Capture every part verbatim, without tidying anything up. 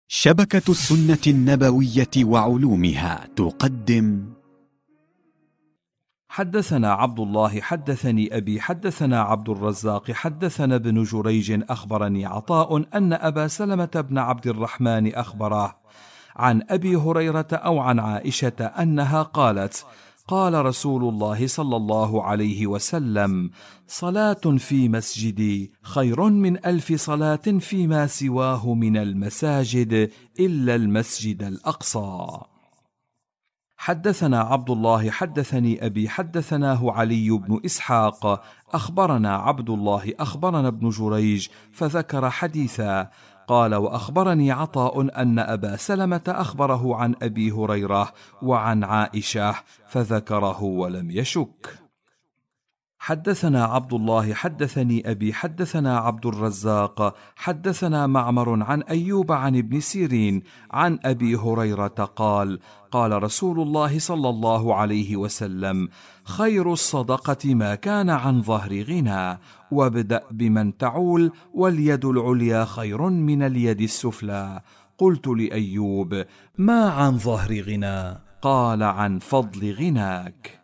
شبكة السنة النبوية وعلومها تقدم. حدثنا عبد الله حدثني أبي حدثنا عبد الرزاق حدثنا ابن جريج أخبرني عطاء أن أبا سلمة بن عبد الرحمن أخبره عن أبي هريرة أو عن عائشة أنها قالت: قال رسول الله صلى الله عليه وسلم: صلاة في مسجدي خير من ألف صلاة فيما سواه من المساجد إلا المسجد الأقصى. حدثنا عبد الله حدثني أبي حدثناه علي بن إسحاق أخبرنا عبد الله أخبرنا ابن جريج فذكر حديثا قال: وأخبرني عطاء أن أبا سلمة أخبره عن أبي هريرة وعن عائشة فذكره ولم يشك. حدثنا عبد الله حدثني أبي حدثنا عبد الرزاق حدثنا معمر عن أيوب عن ابن سيرين عن أبي هريرة قال: قال رسول الله صلى الله عليه وسلم: خير الصدقة ما كان عن ظهر غنى، وابدأ بمن تعول، واليد العليا خير من اليد السفلى. قلت لأيوب: ما عن ظهر غنى؟ قال: عن فضل غناك.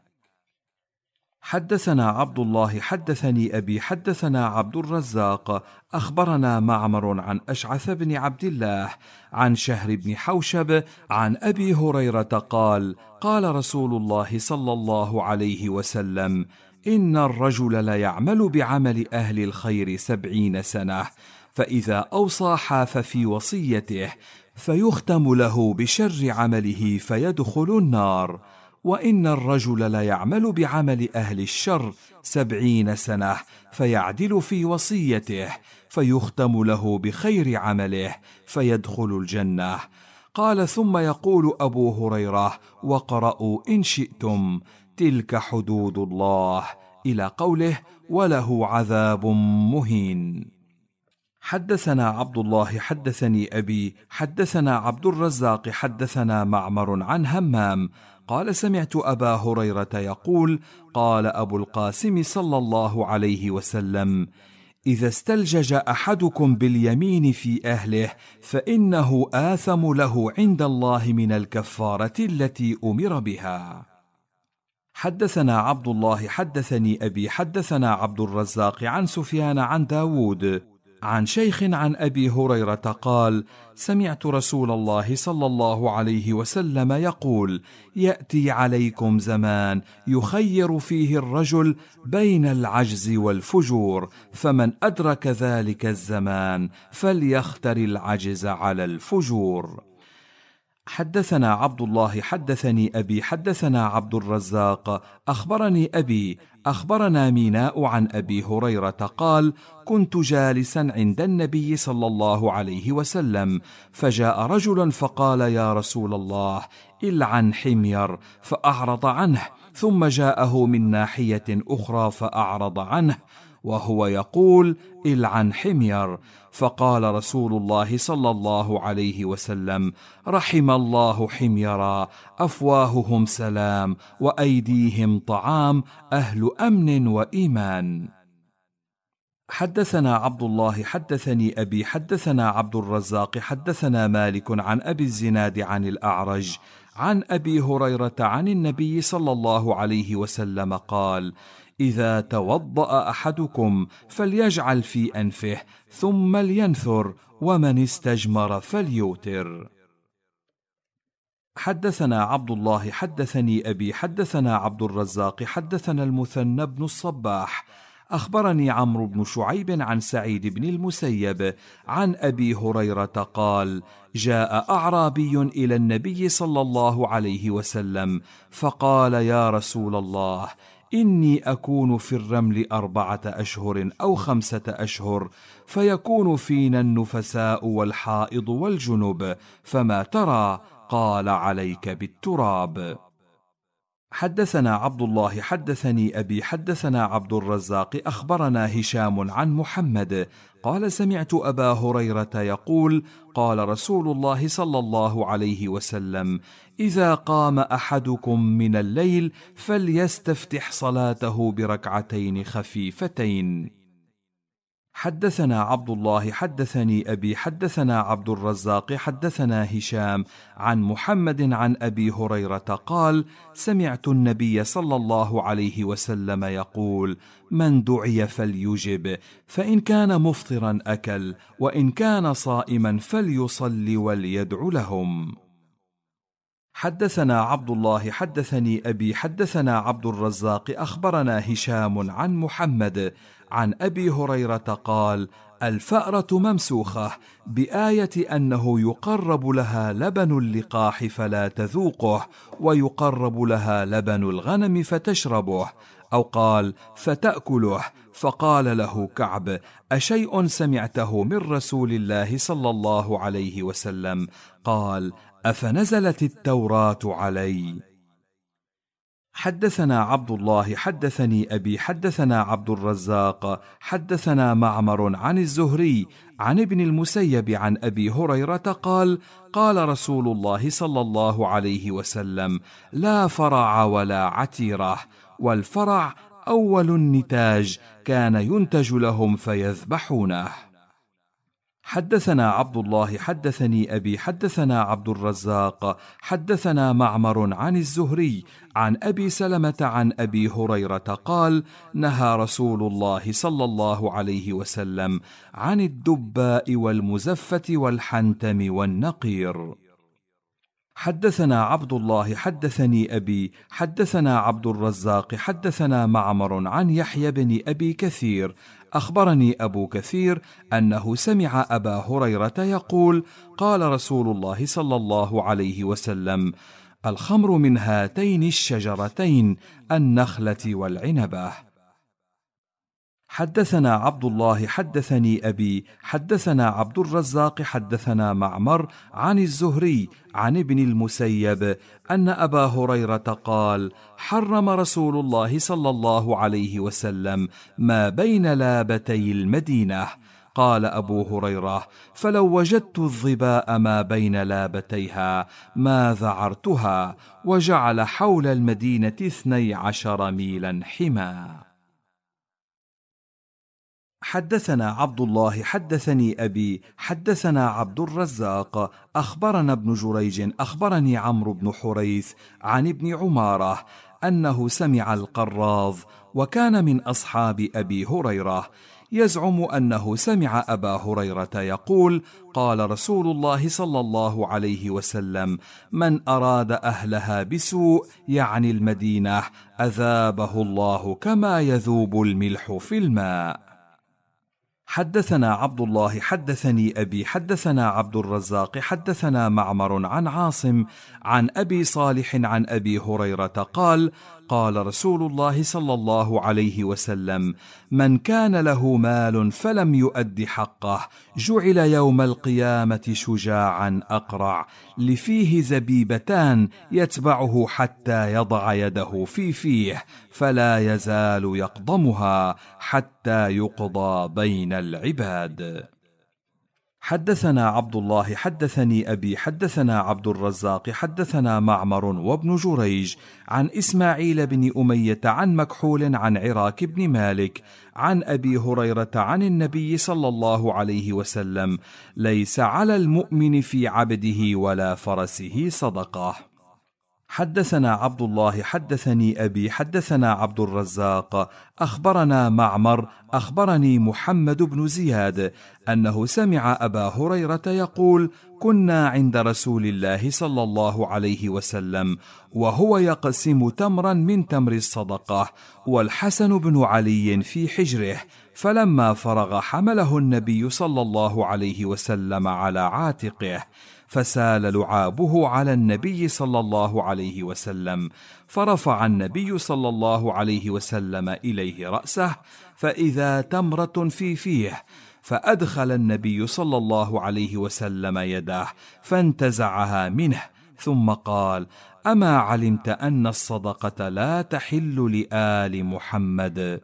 حدثنا عبد الله حدثني أبي حدثنا عبد الرزاق أخبرنا معمر عن أشعث بن عبد الله عن شهر بن حوشب عن أبي هريرة قال: قال رسول الله صلى الله عليه وسلم: إن الرجل ليعمل بعمل أهل الخير سبعين سنة، فإذا أوصى حاف في وصيته فيختم له بشر عمله فيدخل النار، وإن الرجل ليعمل بعمل أهل الشر سبعين سنة فيعدل في وصيته فيختم له بخير عمله فيدخل الجنة. قال: ثم يقول أبو هريرة: وقرأوا إن شئتم تلك حدود الله، إلى قوله: وله عذاب مهين. حدثنا عبد الله حدثني أبي حدثنا عبد الرزاق حدثنا معمر عن همام قال: سمعت أبا هريرة يقول: قال أبو القاسم صلى الله عليه وسلم: إذا استلجج أحدكم باليمين في أهله فإنه آثم له عند الله من الكفارة التي أمر بها. حدثنا عبد الله حدثني أبي حدثنا عبد الرزاق عن سفيان عن داود عن شيخ عن أبي هريرة قال: سمعت رسول الله صلى الله عليه وسلم يقول: يأتي عليكم زمان يخير فيه الرجل بين العجز والفجور، فمن أدرك ذلك الزمان فليختر العجز على الفجور. حدثنا عبد الله حدثني أبي حدثنا عبد الرزاق أخبرني أبي أخبرنا ميناء عن أبي هريرة قال: كنت جالسا عند النبي صلى الله عليه وسلم، فجاء رجل فقال: يا رسول الله، إلعن حمير، فأعرض عنه، ثم جاءه من ناحية أخرى فأعرض عنه وهو يقول: إلعن حمير، فقال رسول الله صلى الله عليه وسلم: رحم الله حميرا، أفواههم سلام وأيديهم طعام، أهل أمن وإيمان. حدثنا عبد الله حدثني أبي حدثنا عبد الرزاق حدثنا مالك عن أبي الزناد عن الأعرج عن أبي هريرة عن النبي صلى الله عليه وسلم قال: إذا توضأ أحدكم فليجعل في أنفه ثم لينثر، ومن استجمر فليوتر. حدثنا عبد الله حدثني أبي حدثنا عبد الرزاق حدثنا المثنى بن الصباح أخبرني عمرو بن شعيب عن سعيد بن المسيب عن أبي هريرة قال: جاء أعرابي إلى النبي صلى الله عليه وسلم فقال: يا رسول الله، إني أكون في الرمل أربعة أشهر أو خمسة أشهر، فيكون فينا النفساء والحائض والجنب، فما ترى؟ قال: عليك بالتراب. حدثنا عبد الله حدثني أبي حدثنا عبد الرزاق أخبرنا هشام عن محمد قال: سمعت أبا هريرة يقول: قال رسول الله صلى الله عليه وسلم: إذا قام أحدكم من الليل فليستفتح صلاته بركعتين خفيفتين. حدثنا عبد الله حدثني أبي حدثنا عبد الرزاق حدثنا هشام عن محمد عن أبي هريرة قال: سمعت النبي صلى الله عليه وسلم يقول: من دعي فليجب، فإن كان مفطرا أكل، وإن كان صائما فليصل وليدع لهم. حدثنا عبد الله حدثني أبي حدثنا عبد الرزاق أخبرنا هشام عن محمد عن أبي هريرة قال: الفأرة ممسوخة بآية أنه يقرب لها لبن اللقاح فلا تذوقه، ويقرب لها لبن الغنم فتشربه، أو قال فتأكله. فقال له كعب: أشيء سمعته من رسول الله صلى الله عليه وسلم؟ قال: أفنزلت التوراة علي؟ حدثنا عبد الله حدثني أبي حدثنا عبد الرزاق حدثنا معمر عن الزهري عن ابن المسيب عن أبي هريرة قال: قال رسول الله صلى الله عليه وسلم: لا فرع ولا عتيرة، والفرع أول النتاج كان ينتج لهم فيذبحونه. حدثنا عبد الله حدثني أبي حدثنا عبد الرزاق حدثنا معمر عن الزهري عن أبي سلمة عن أبي هريرة قال: نهى رسول الله صلى الله عليه وسلم عن الدباء والمزفة والحنتم والنقير. حدثنا عبد الله حدثني أبي حدثنا عبد الرزاق حدثنا معمر عن يحيى بن أبي كثير أخبرني أبو كثير أنه سمع أبا هريرة يقول: قال رسول الله صلى الله عليه وسلم: الخمر من هاتين الشجرتين النخلة والعنبة. حدثنا عبد الله حدثني أبي حدثنا عبد الرزاق حدثنا معمر عن الزهري عن ابن المسيب أن أبا هريرة قال: حرم رسول الله صلى الله عليه وسلم ما بين لابتي المدينة. قال أبو هريرة: فلو وجدت الظباء ما بين لابتيها ما ذعرتها، وجعل حول المدينة اثني عشر ميلا حما. حدثنا عبد الله حدثني أبي حدثنا عبد الرزاق أخبرنا ابن جريج أخبرني عمرو بن حريث عن ابن عمارة أنه سمع القراض، وكان من أصحاب أبي هريرة، يزعم أنه سمع أبا هريرة يقول: قال رسول الله صلى الله عليه وسلم: من أراد أهلها بسوء، يعني المدينة، أذابه الله كما يذوب الملح في الماء. حدثنا عبد الله حدثني أبي حدثنا عبد الرزاق حدثنا معمر عن عاصم عن أبي صالح عن أبي هريرة قال: قال رسول الله صلى الله عليه وسلم: من كان له مال فلم يؤد حقه جعل يوم القيامة شجاعا أقرع، لفيه زبيبتان يتبعه حتى يضع يده في فيه، فلا يزال يقضمها حتى يقضى بين العباد. حدثنا عبد الله حدثني أبي حدثنا عبد الرزاق حدثنا معمر وابن جريج عن إسماعيل بن أمية عن مكحول عن عراك بن مالك عن أبي هريرة عن النبي صلى الله عليه وسلم: ليس على المؤمن في عبده ولا فرسه صدقة. حدثنا عبد الله حدثني أبي حدثنا عبد الرزاق أخبرنا معمر أخبرني محمد بن زياد أنه سمع أبا هريرة يقول: كنا عند رسول الله صلى الله عليه وسلم وهو يقسم تمرا من تمر الصدقة، والحسن بن علي في حجره، فلما فرغ حمله النبي صلى الله عليه وسلم على عاتقه، فسال لعابه على النبي صلى الله عليه وسلم، فرفع النبي صلى الله عليه وسلم إليه رأسه فإذا تمرة في فيه، فأدخل النبي صلى الله عليه وسلم يده فانتزعها منه، ثم قال: أما علمت أن الصدقة لا تحل لآل محمد؟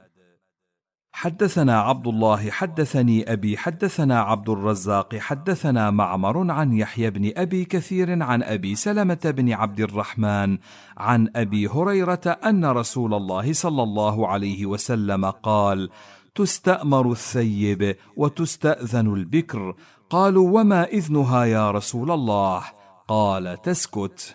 حدثنا عبد الله حدثني أبي حدثنا عبد الرزاق حدثنا معمر عن يحيى بن أبي كثير عن أبي سلمة بن عبد الرحمن عن أبي هريرة أن رسول الله صلى الله عليه وسلم قال: تستأمر الثيب وتستأذن البكر. قالوا: وما إذنها يا رسول الله؟ قال: تسكت.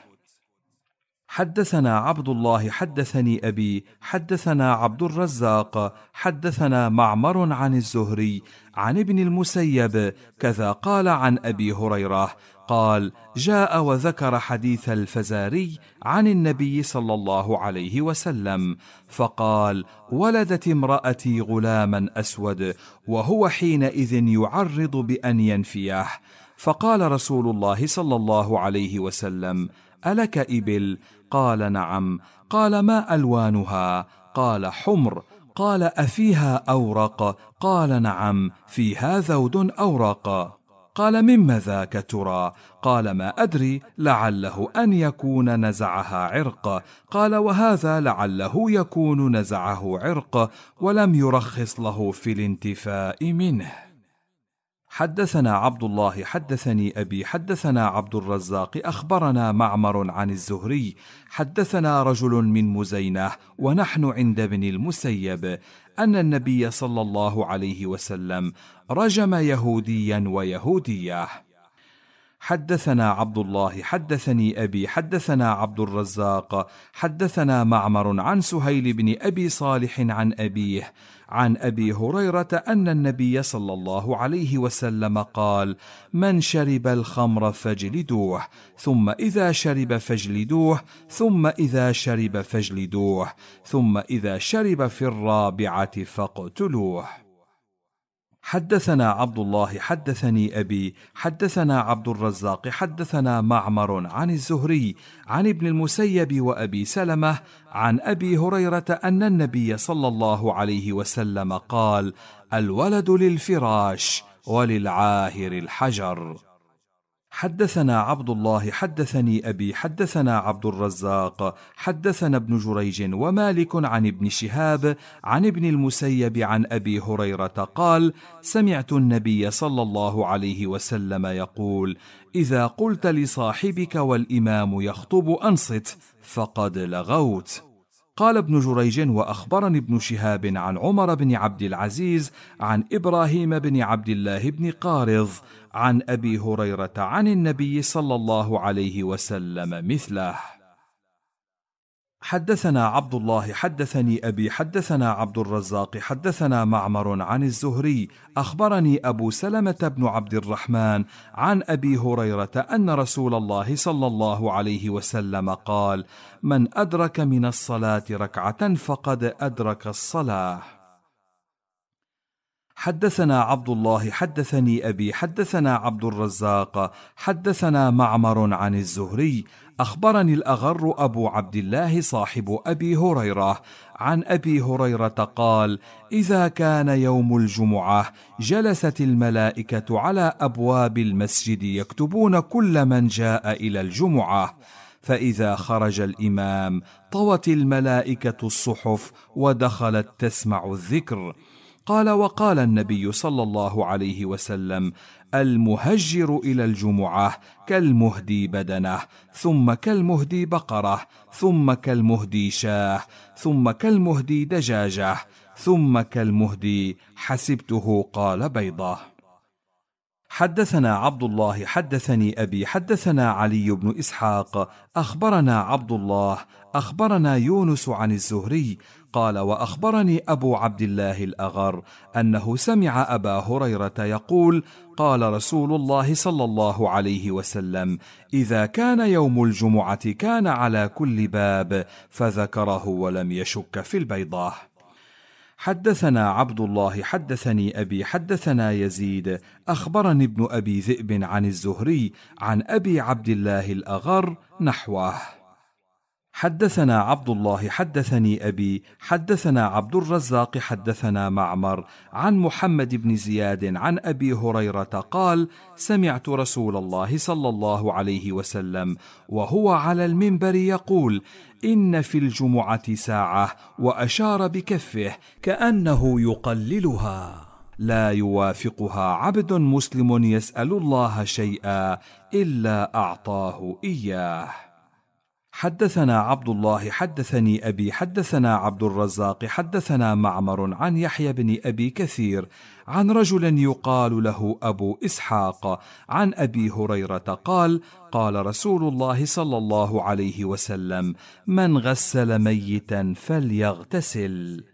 حدثنا عبد الله حدثني أبي حدثنا عبد الرزاق حدثنا معمر عن الزهري عن ابن المسيب كذا قال عن أبي هريرة قال: جاء وذكر حديث الفزاري عن النبي صلى الله عليه وسلم فقال: ولدت امرأتي غلاما أسود وهو حينئذ يعرض بأن ينفيه، فقال رسول الله صلى الله عليه وسلم: ألك إبل؟ قال: نعم. قال: ما ألوانها؟ قال: حمر. قال: أفيها أورق؟ قال: نعم، فيها ذود أورق. قال: مما ذاك ترى؟ قال: ما أدري، لعله أن يكون نزعها عرق. قال: وهذا لعله يكون نزعه عرق، ولم يرخص له في الانتفاء منه. حدثنا عبد الله حدثني أبي حدثنا عبد الرزاق أخبرنا معمر عن الزهري حدثنا رجل من مزينة ونحن عند ابن المسيب أن النبي صلى الله عليه وسلم رجم يهوديا ويهودية. حدثنا عبد الله حدثني أبي حدثنا عبد الرزاق حدثنا معمر عن سهيل بن أبي صالح عن أبيه عن أبي هريرة أن النبي صلى الله عليه وسلم قال: من شرب الخمر فاجلدوه، ثم إذا شرب فاجلدوه، ثم إذا شرب فاجلدوه، ثم إذا شرب في الرابعة فاقتلوه. حدثنا عبد الله حدثني أبي حدثنا عبد الرزاق حدثنا معمر عن الزهري عن ابن المسيب وأبي سلمة عن أبي هريرة أن النبي صلى الله عليه وسلم قال: الولد للفراش وللعاهر الحجر. حدثنا عبد الله حدثني أبي حدثنا عبد الرزاق حدثنا ابن جريج ومالك عن ابن شهاب عن ابن المسيب عن أبي هريرة قال: سمعت النبي صلى الله عليه وسلم يقول: إذا قلت لصاحبك والإمام يخطب أنصت فقد لغوت. قال ابن جريج: وأخبرني ابن شهاب عن عمر بن عبد العزيز عن إبراهيم بن عبد الله بن قارض عن أبي هريرة عن النبي صلى الله عليه وسلم مثله. حدثنا عبد الله حدثني أبي حدثنا عبد الرزاق حدثنا معمر عن الزهري أخبرني أبو سلمة بن عبد الرحمن عن أبي هريرة أن رسول الله صلى الله عليه وسلم قال: من أدرك من الصلاة ركعة فقد أدرك الصلاة. حدثنا عبد الله حدثني أبي حدثنا عبد الرزاق حدثنا معمر عن الزهري أخبرني الأغر أبو عبد الله صاحب أبي هريرة عن أبي هريرة قال: إذا كان يوم الجمعة جلست الملائكة على أبواب المسجد يكتبون كل من جاء إلى الجمعة، فإذا خرج الإمام طوت الملائكة الصحف ودخلت تسمع الذكر. قال: وقال النبي صلى الله عليه وسلم: المهجر إلى الجمعة كالمهدي بدنه، ثم كالمهدي بقرة، ثم كالمهدي شاه، ثم كالمهدي دجاجة، ثم كالمهدي حسبته قال بيضة. حدثنا عبد الله حدثني أبي حدثنا علي بن إسحاق أخبرنا عبد الله أخبرنا يونس عن الزهري قال: وأخبرني أبو عبد الله الأغر أنه سمع أبا هريرة يقول: قال رسول الله صلى الله عليه وسلم: إذا كان يوم الجمعة كان على كل باب، فذكره ولم يشك في البيضة. حدثنا عبد الله حدثني أبي حدثنا يزيد أخبرني ابن أبي ذئب عن الزهري عن أبي عبد الله الأغر نحوه. حدثنا عبد الله حدثني أبي حدثنا عبد الرزاق حدثنا معمر عن محمد بن زياد عن أبي هريرة قال: سمعت رسول الله صلى الله عليه وسلم وهو على المنبر يقول: إن في الجمعة ساعة، وأشار بكفه كأنه يقللها، لا يوافقها عبد مسلم يسأل الله شيئا إلا أعطاه إياه. حدثنا عبد الله حدثني أبي حدثنا عبد الرزاق حدثنا معمر عن يحيى بن أبي كثير عن رجل يقال له أبو إسحاق عن أبي هريرة قال: قال رسول الله صلى الله عليه وسلم: من غسل ميتا فليغتسل.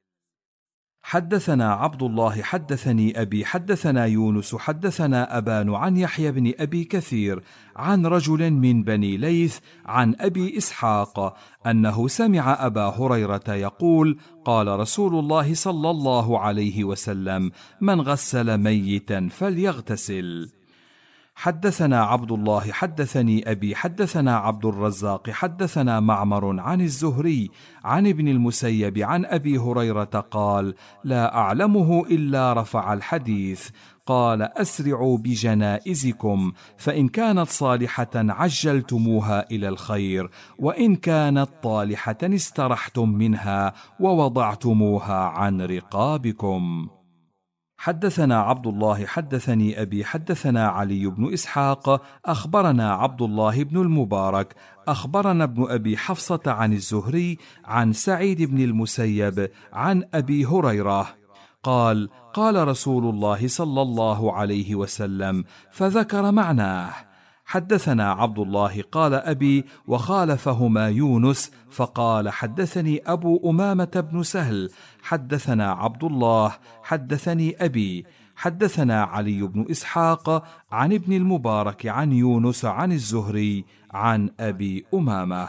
حدثنا عبد الله حدثني أبي حدثنا يونس حدثنا أبان عن يحيى بن أبي كثير عن رجل من بني ليث عن أبي إسحاق أنه سمع أبا هريرة يقول: قال رسول الله صلى الله عليه وسلم: من غسل ميتا فليغتسل. حدثنا عبد الله حدثني أبي حدثنا عبد الرزاق حدثنا معمر عن الزهري عن ابن المسيب عن أبي هريرة قال: لا أعلمه إلا رفع الحديث. قال: أسرعوا بجنائزكم، فإن كانت صالحة عجلتموها إلى الخير، وإن كانت طالحة استرحتم منها ووضعتموها عن رقابكم. حدثنا عبد الله حدثني أبي حدثنا علي بن إسحاق أخبرنا عبد الله بن المبارك أخبرنا ابن أبي حفصة عن الزهري عن سعيد بن المسيب عن أبي هريرة قال: قال رسول الله صلى الله عليه وسلم، فذكر معناه. حدثنا عبد الله قال أبي وخالفهما يونس فقال: حدثني أبو أمامة بن سهل حدثنا عبد الله حدثني أبي حدثنا علي بن إسحاق عن ابن المبارك عن يونس عن الزهري عن أبي أمامة.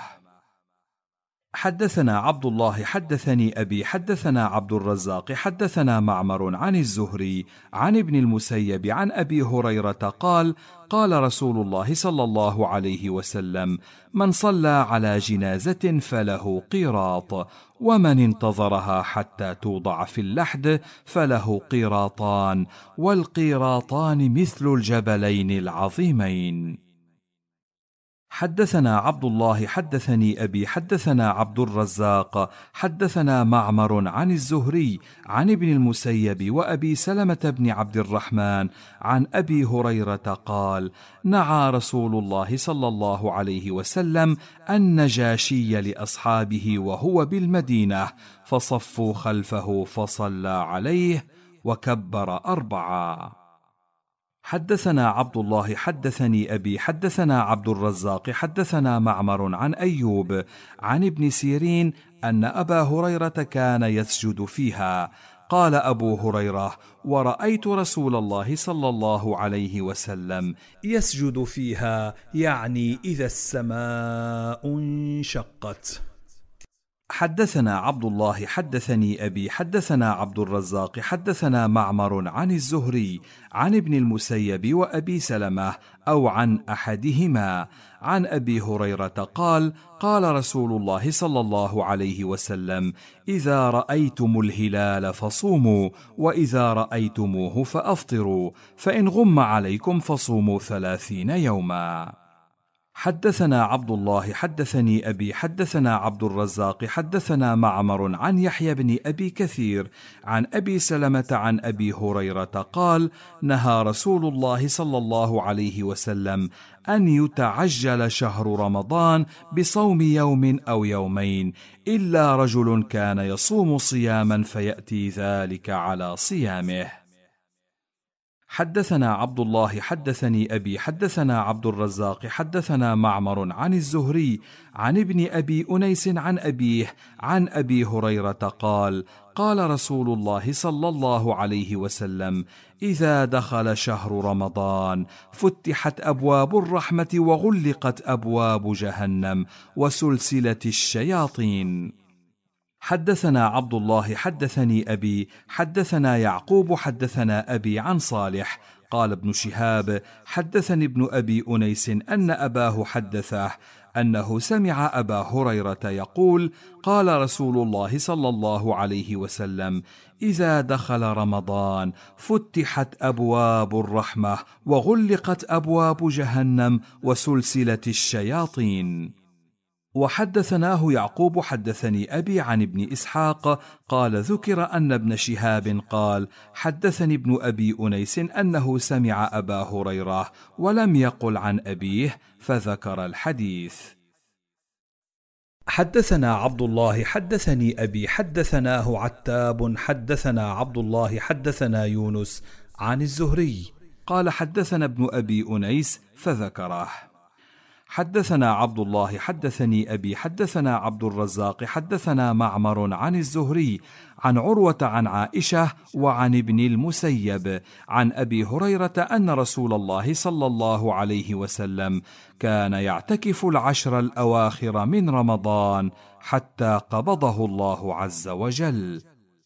حدثنا عبد الله حدثني أبي حدثنا عبد الرزاق حدثنا معمر عن الزهري عن ابن المسيب عن أبي هريرة قال: قال رسول الله صلى الله عليه وسلم: من صلى على جنازة فله قيراط، ومن انتظرها حتى توضع في اللحد فله قيراطان، والقيراطان مثل الجبلين العظيمين. حدثنا عبد الله حدثني أبي حدثنا عبد الرزاق حدثنا معمر عن الزهري عن ابن المسيب وأبي سلمة بن عبد الرحمن عن أبي هريرة قال: نعى رسول الله صلى الله عليه وسلم النجاشي لأصحابه وهو بالمدينة، فصفوا خلفه فصلى عليه وكبر أربعا. حدثنا عبد الله حدثني أبي حدثنا عبد الرزاق حدثنا معمر عن أيوب عن ابن سيرين أن أبا هريرة كان يسجد فيها. قال أبو هريرة: ورأيت رسول الله صلى الله عليه وسلم يسجد فيها، يعني إذا السماء انشقت. حدثنا عبد الله حدثني أبي حدثنا عبد الرزاق حدثنا معمر عن الزهري عن ابن المسيب وأبي سلمة أو عن أحدهما عن أبي هريرة قال: قال رسول الله صلى الله عليه وسلم: إذا رأيتم الهلال فصوموا، وإذا رأيتموه فأفطروا، فإن غم عليكم فصوموا ثلاثين يوما. حدثنا عبد الله حدثني أبي حدثنا عبد الرزاق حدثنا معمر عن يحيى بن أبي كثير عن أبي سلمة عن أبي هريرة قال: نهى رسول الله صلى الله عليه وسلم أن يتعجل شهر رمضان بصوم يوم أو يومين، إلا رجل كان يصوم صياما فيأتي ذلك على صيامه. حدثنا عبد الله حدثني أبي حدثنا عبد الرزاق حدثنا معمر عن الزهري عن ابن أبي أنيس عن أبيه عن أبي هريرة قال: قال رسول الله صلى الله عليه وسلم: إذا دخل شهر رمضان فتحت أبواب الرحمة وغلقت أبواب جهنم وسلسلة الشياطين. حدثنا عبد الله حدثني أبي حدثنا يعقوب حدثنا أبي عن صالح قال ابن شهاب: حدثني ابن أبي أنيس أن أباه حدثه أنه سمع أبا هريرة يقول: قال رسول الله صلى الله عليه وسلم: إذا دخل رمضان فتحت أبواب الرحمة وغلقت أبواب جهنم وسلسلة الشياطين. وحدثناه يعقوب حدثني أبي عن ابن إسحاق قال: ذكر أن ابن شهاب قال: حدثني ابن أبي أنيس أنه سمع أبا هريرة ولم يقل عن أبيه، فذكر الحديث. حدثنا عبد الله حدثني أبي حدثناه عتاب حدثنا عبد الله حدثنا يونس عن الزهري قال حدثنا ابن أبي أنيس فذكره. حدثنا عبد الله حدثني أبي حدثنا عبد الرزاق حدثنا معمر عن الزهري عن عروة عن عائشة وعن ابن المسيب عن أبي هريرة أن رسول الله صلى الله عليه وسلم كان يعتكف العشر الأواخر من رمضان حتى قبضه الله عز وجل.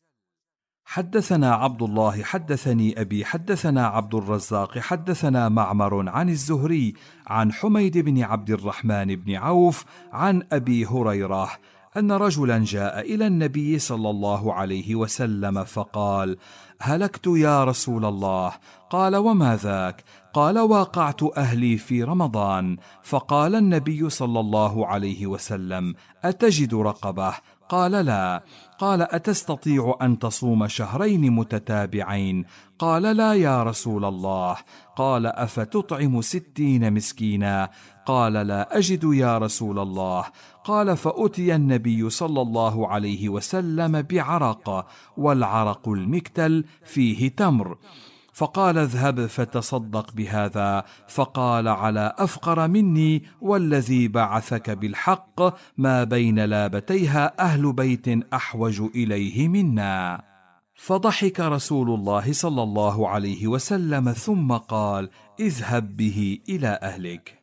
حدثنا عبد الله حدثني أبي حدثنا عبد الرزاق حدثنا معمر عن الزهري عن حميد بن عبد الرحمن بن عوف عن أبي هريرة أن رجلا جاء إلى النبي صلى الله عليه وسلم فقال: هلكت يا رسول الله. قال: وما ذاك؟ قال: واقعت أهلي في رمضان. فقال النبي صلى الله عليه وسلم: أتجد رقبة؟ قال: لا. قال: أتستطيع أن تصوم شهرين متتابعين؟ قال: لا يا رسول الله. قال: أفتطعم ستين مسكينا؟ قال: لا أجد يا رسول الله. قال: فأتي النبي صلى الله عليه وسلم بعرق، والعرق المكتل فيه تمر، فقال: اذهب فتصدق بهذا. فقال: على أفقر مني والذي بعثك بالحق ما بين لابتيها أهل بيت أحوج إليه منا. فضحك رسول الله صلى الله عليه وسلم ثم قال: اذهب به إلى أهلك.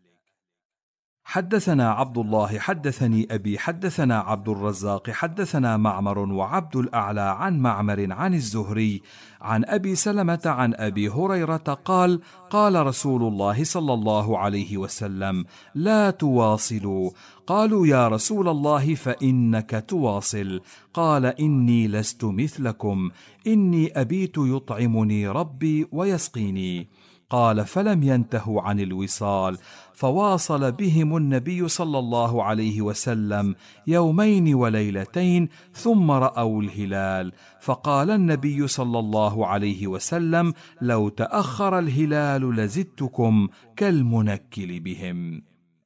حدثنا عبد الله حدثني أبي حدثنا عبد الرزاق حدثنا معمر وعبد الأعلى عن معمر عن الزهري عن أبي سلمة عن أبي هريرة قال: قال رسول الله صلى الله عليه وسلم: لا تواصلوا. قالوا: يا رسول الله فإنك تواصل. قال: إني لست مثلكم، إني أبيت يطعمني ربي ويسقيني. قال: فلم ينتهوا عن الوصال، فواصل بهم النبي صلى الله عليه وسلم يومين وليلتين، ثم رأوا الهلال، فقال النبي صلى الله عليه وسلم: لو تأخر الهلال لزدتكم كالمنكل بهم.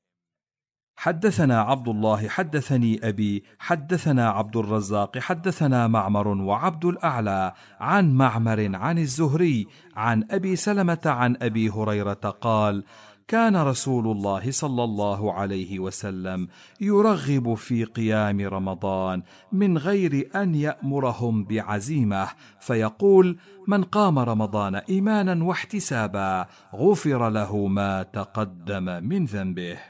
حدثنا عبد الله حدثني أبي حدثنا عبد الرزاق حدثنا معمر وعبد الأعلى عن معمر عن الزهري عن أبي سلمة عن أبي هريرة قال: كان رسول الله صلى الله عليه وسلم يرغب في قيام رمضان من غير أن يأمرهم بعزيمة، فيقول: من قام رمضان إيمانا واحتسابا غفر له ما تقدم من ذنبه.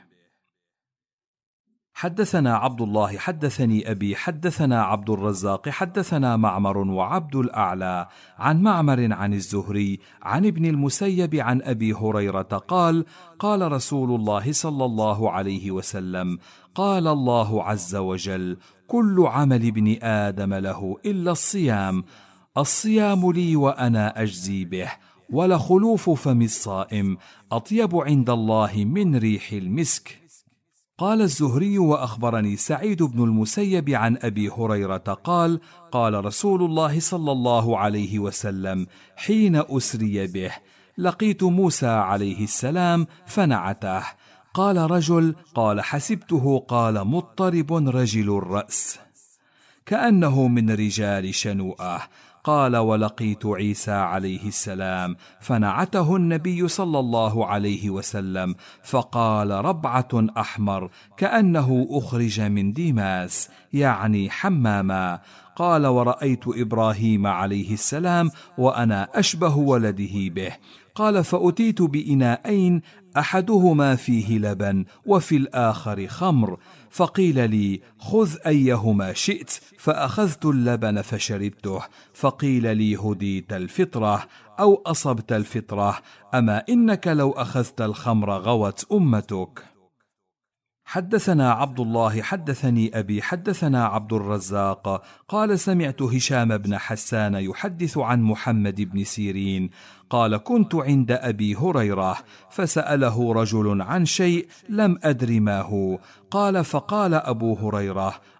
حدثنا عبد الله حدثني أبي حدثنا عبد الرزاق حدثنا معمر وعبد الأعلى عن معمر عن الزهري عن ابن المسيب عن أبي هريرة قال: قال رسول الله صلى الله عليه وسلم: قال الله عز وجل: كل عمل ابن آدم له إلا الصيام، الصيام لي وأنا أجزي به، ولخلوف فم الصائم أطيب عند الله من ريح المسك. قال الزهري: وأخبرني سعيد بن المسيب عن أبي هريرة قال: قال رسول الله صلى الله عليه وسلم حين أسري به: لقيت موسى عليه السلام فنعته. قال رجل: قال حسبته قال مضطرب رجل الرأس كأنه من رجال شنوءة. قال: ولقيت عيسى عليه السلام فنعته النبي صلى الله عليه وسلم فقال: ربعة أحمر كأنه أخرج من ديماس، يعني حماما. قال: ورأيت إبراهيم عليه السلام وأنا أشبه ولده به. قال: فأتيت بإناءين، أحدهما فيه لبن وفي الآخر خمر، فقيل لي: خذ أيهما شئت، فأخذت اللبن فشربته، فقيل لي: هديت الفطرة أو أصبت الفطرة، أما إنك لو أخذت الخمر غوت أمتك. حدثنا عبد الله حدثني أبي حدثنا عبد الرزاق قال: سمعت هشام بن حسان يحدث عن محمد بن سيرين قال: كنت عند أبي هريرة فسأله رجل عن شيء لم أدر ما هو. قال: فقال أبو هريرة: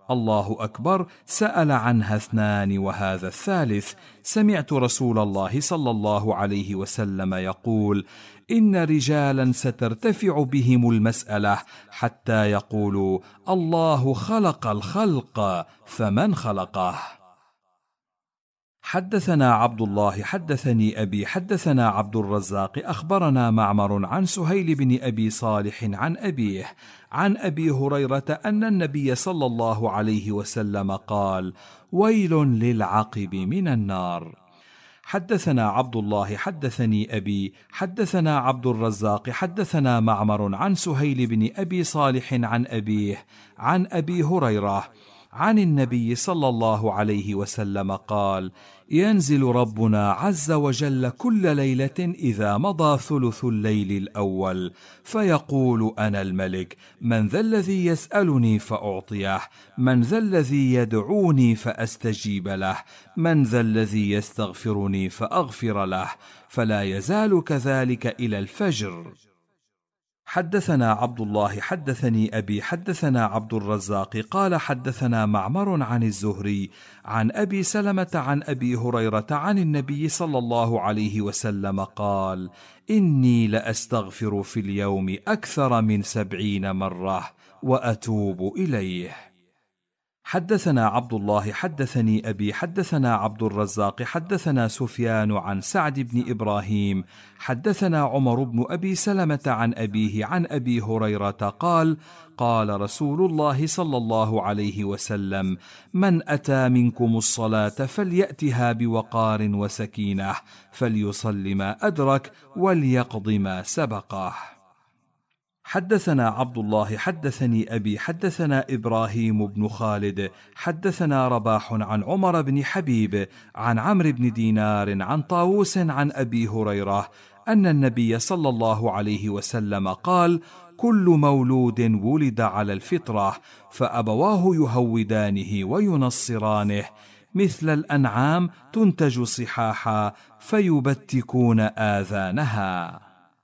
الله أكبر، سأل عنها اثنان وهذا الثالث. سمعت رسول الله صلى الله عليه وسلم يقول: إن رجالا سترتفع بهم المسألة حتى يقولوا: الله خلق الخلق فمن خلقه. حدثنا عبد الله حدثني أبي حدثنا عبد الرزاق أخبرنا معمر عن سهيل بن أبي صالح عن أبيه عن أبي هريرة أن النبي صلى الله عليه وسلم قال: ويل للعقب من النار. حدثنا عبد الله حدثني أبي حدثنا عبد الرزاق حدثنا معمر عن سهيل بن أبي صالح عن أبيه عن أبي هريرة عن النبي صلى الله عليه وسلم قال: ينزل ربنا عز وجل كل ليلة إذا مضى ثلث الليل الأول فيقول: أنا الملك، من ذا الذي يسألني فأعطيه، من ذا الذي يدعوني فأستجيب له، من ذا الذي يستغفرني فأغفر له، فلا يزال كذلك إلى الفجر. حدثنا عبد الله حدثني أبي حدثنا عبد الرزاق قال حدثنا معمر عن الزهري عن أبي سلمة عن أبي هريرة عن النبي صلى الله عليه وسلم قال: إني لأستغفر في اليوم أكثر من سبعين مرة وأتوب إليه. حدثنا عبد الله حدثني أبي حدثنا عبد الرزاق حدثنا سفيان عن سعد بن إبراهيم حدثنا عمر بن أبي سلمة عن أبيه عن أبي هريرة قال: قال رسول الله صلى الله عليه وسلم: من أتى منكم الصلاة فليأتها بوقار وسكينة، فليصل ما أدرك وليقض ما سبقه. حدثنا عبد الله حدثني أبي حدثنا إبراهيم بن خالد حدثنا رباح عن عمر بن حبيب عن عمرو بن دينار عن طاووس عن أبي هريرة أن النبي صلى الله عليه وسلم قال: كل مولود ولد على الفطرة فأبواه يهودانه وينصرانه، مثل الأنعام تنتج صحاحا فيبتكون آذانها.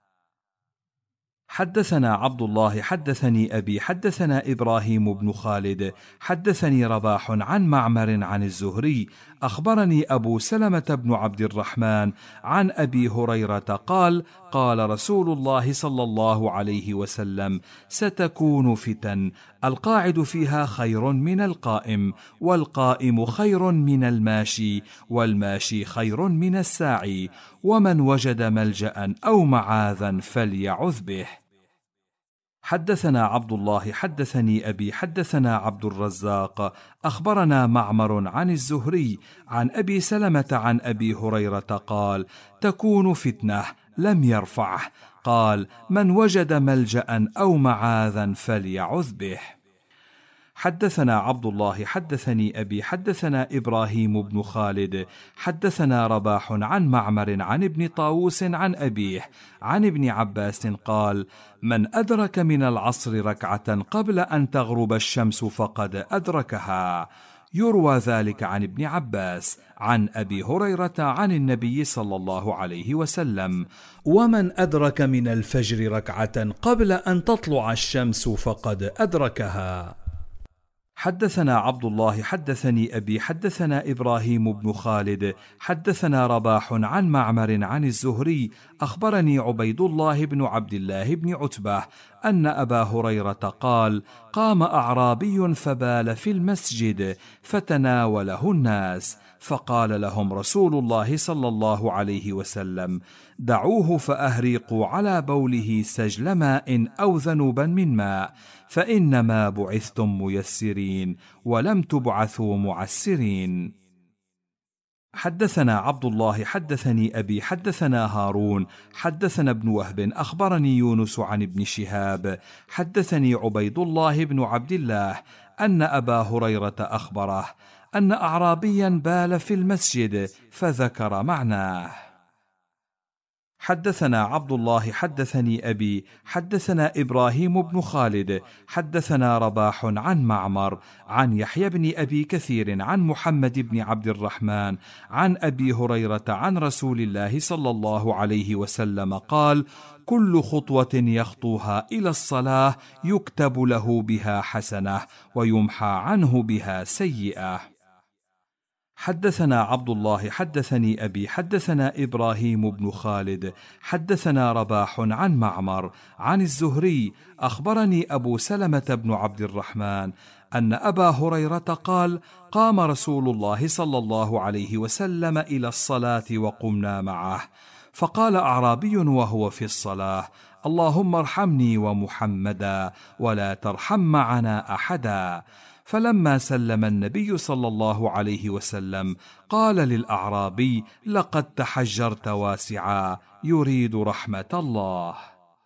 حدثنا عبد الله حدثني أبي حدثنا إبراهيم بن خالد حدثني رباح عن معمر عن الزهري أخبرني أبو سلمة بن عبد الرحمن عن أبي هريرة قال: قال رسول الله صلى الله عليه وسلم: ستكون فتن القاعد فيها خير من القائم، والقائم خير من الماشي، والماشي خير من الساعي، ومن وجد ملجأ أو معاذا فليعذ به. حدثنا عبد الله حدثني أبي حدثنا عبد الرزاق أخبرنا معمر عن الزهري عن أبي سلمة عن أبي هريرة قال: تكون فتنة لم يرفعه، قال: من وجد ملجأ أو معاذا فليعذ به. حدثنا عبد الله حدثني أبي حدثنا إبراهيم بن خالد حدثنا رباح عن معمر عن ابن طاووس عن أبيه عن ابن عباس قال: من أدرك من العصر ركعة قبل أن تغرب الشمس فقد أدركها. يروى ذلك عن ابن عباس عن أبي هريرة عن النبي صلى الله عليه وسلم: ومن أدرك من الفجر ركعة قبل أن تطلع الشمس فقد أدركها. حدثنا عبد الله حدثني أبي حدثنا إبراهيم بن خالد حدثنا رباح عن معمر عن الزهري أخبرني عبيد الله بن عبد الله بن عتبة أن أبا هريرة قال: قام أعرابي فبال في المسجد فتناوله الناس، فقال لهم رسول الله صلى الله عليه وسلم: دعوه فأهريقوا على بوله سجل ماء أو ذنوبا من ماء، فإنما بعثتم ميسرين ولم تبعثوا معسرين. حدثنا عبد الله حدثني أبي حدثنا هارون حدثنا ابن وهب أخبرني يونس عن ابن شهاب حدثني عبيد الله بن عبد الله أن أبا هريرة أخبره أن أعرابيا بال في المسجد فذكر معناه. حدثنا عبد الله حدثني أبي حدثنا إبراهيم بن خالد حدثنا رباح عن معمر عن يحيى بن أبي كثير عن محمد بن عبد الرحمن عن أبي هريرة عن رسول الله صلى الله عليه وسلم قال: كل خطوة يخطوها إلى الصلاة يكتب له بها حسنة ويمحى عنه بها سيئة. حدثنا عبد الله حدثني أبي حدثنا إبراهيم بن خالد حدثنا رباح عن معمر عن الزهري أخبرني أبو سلمة بن عبد الرحمن أن أبا هريرة قال: قام رسول الله صلى الله عليه وسلم إلى الصلاة وقمنا معه، فقال أعرابي وهو في الصلاة: اللهم ارحمني ومحمدا ولا ترحم معنا أحدا. فلما سلم النبي صلى الله عليه وسلم قال للأعرابي: لقد تحجرت واسعا، يريد رحمة الله.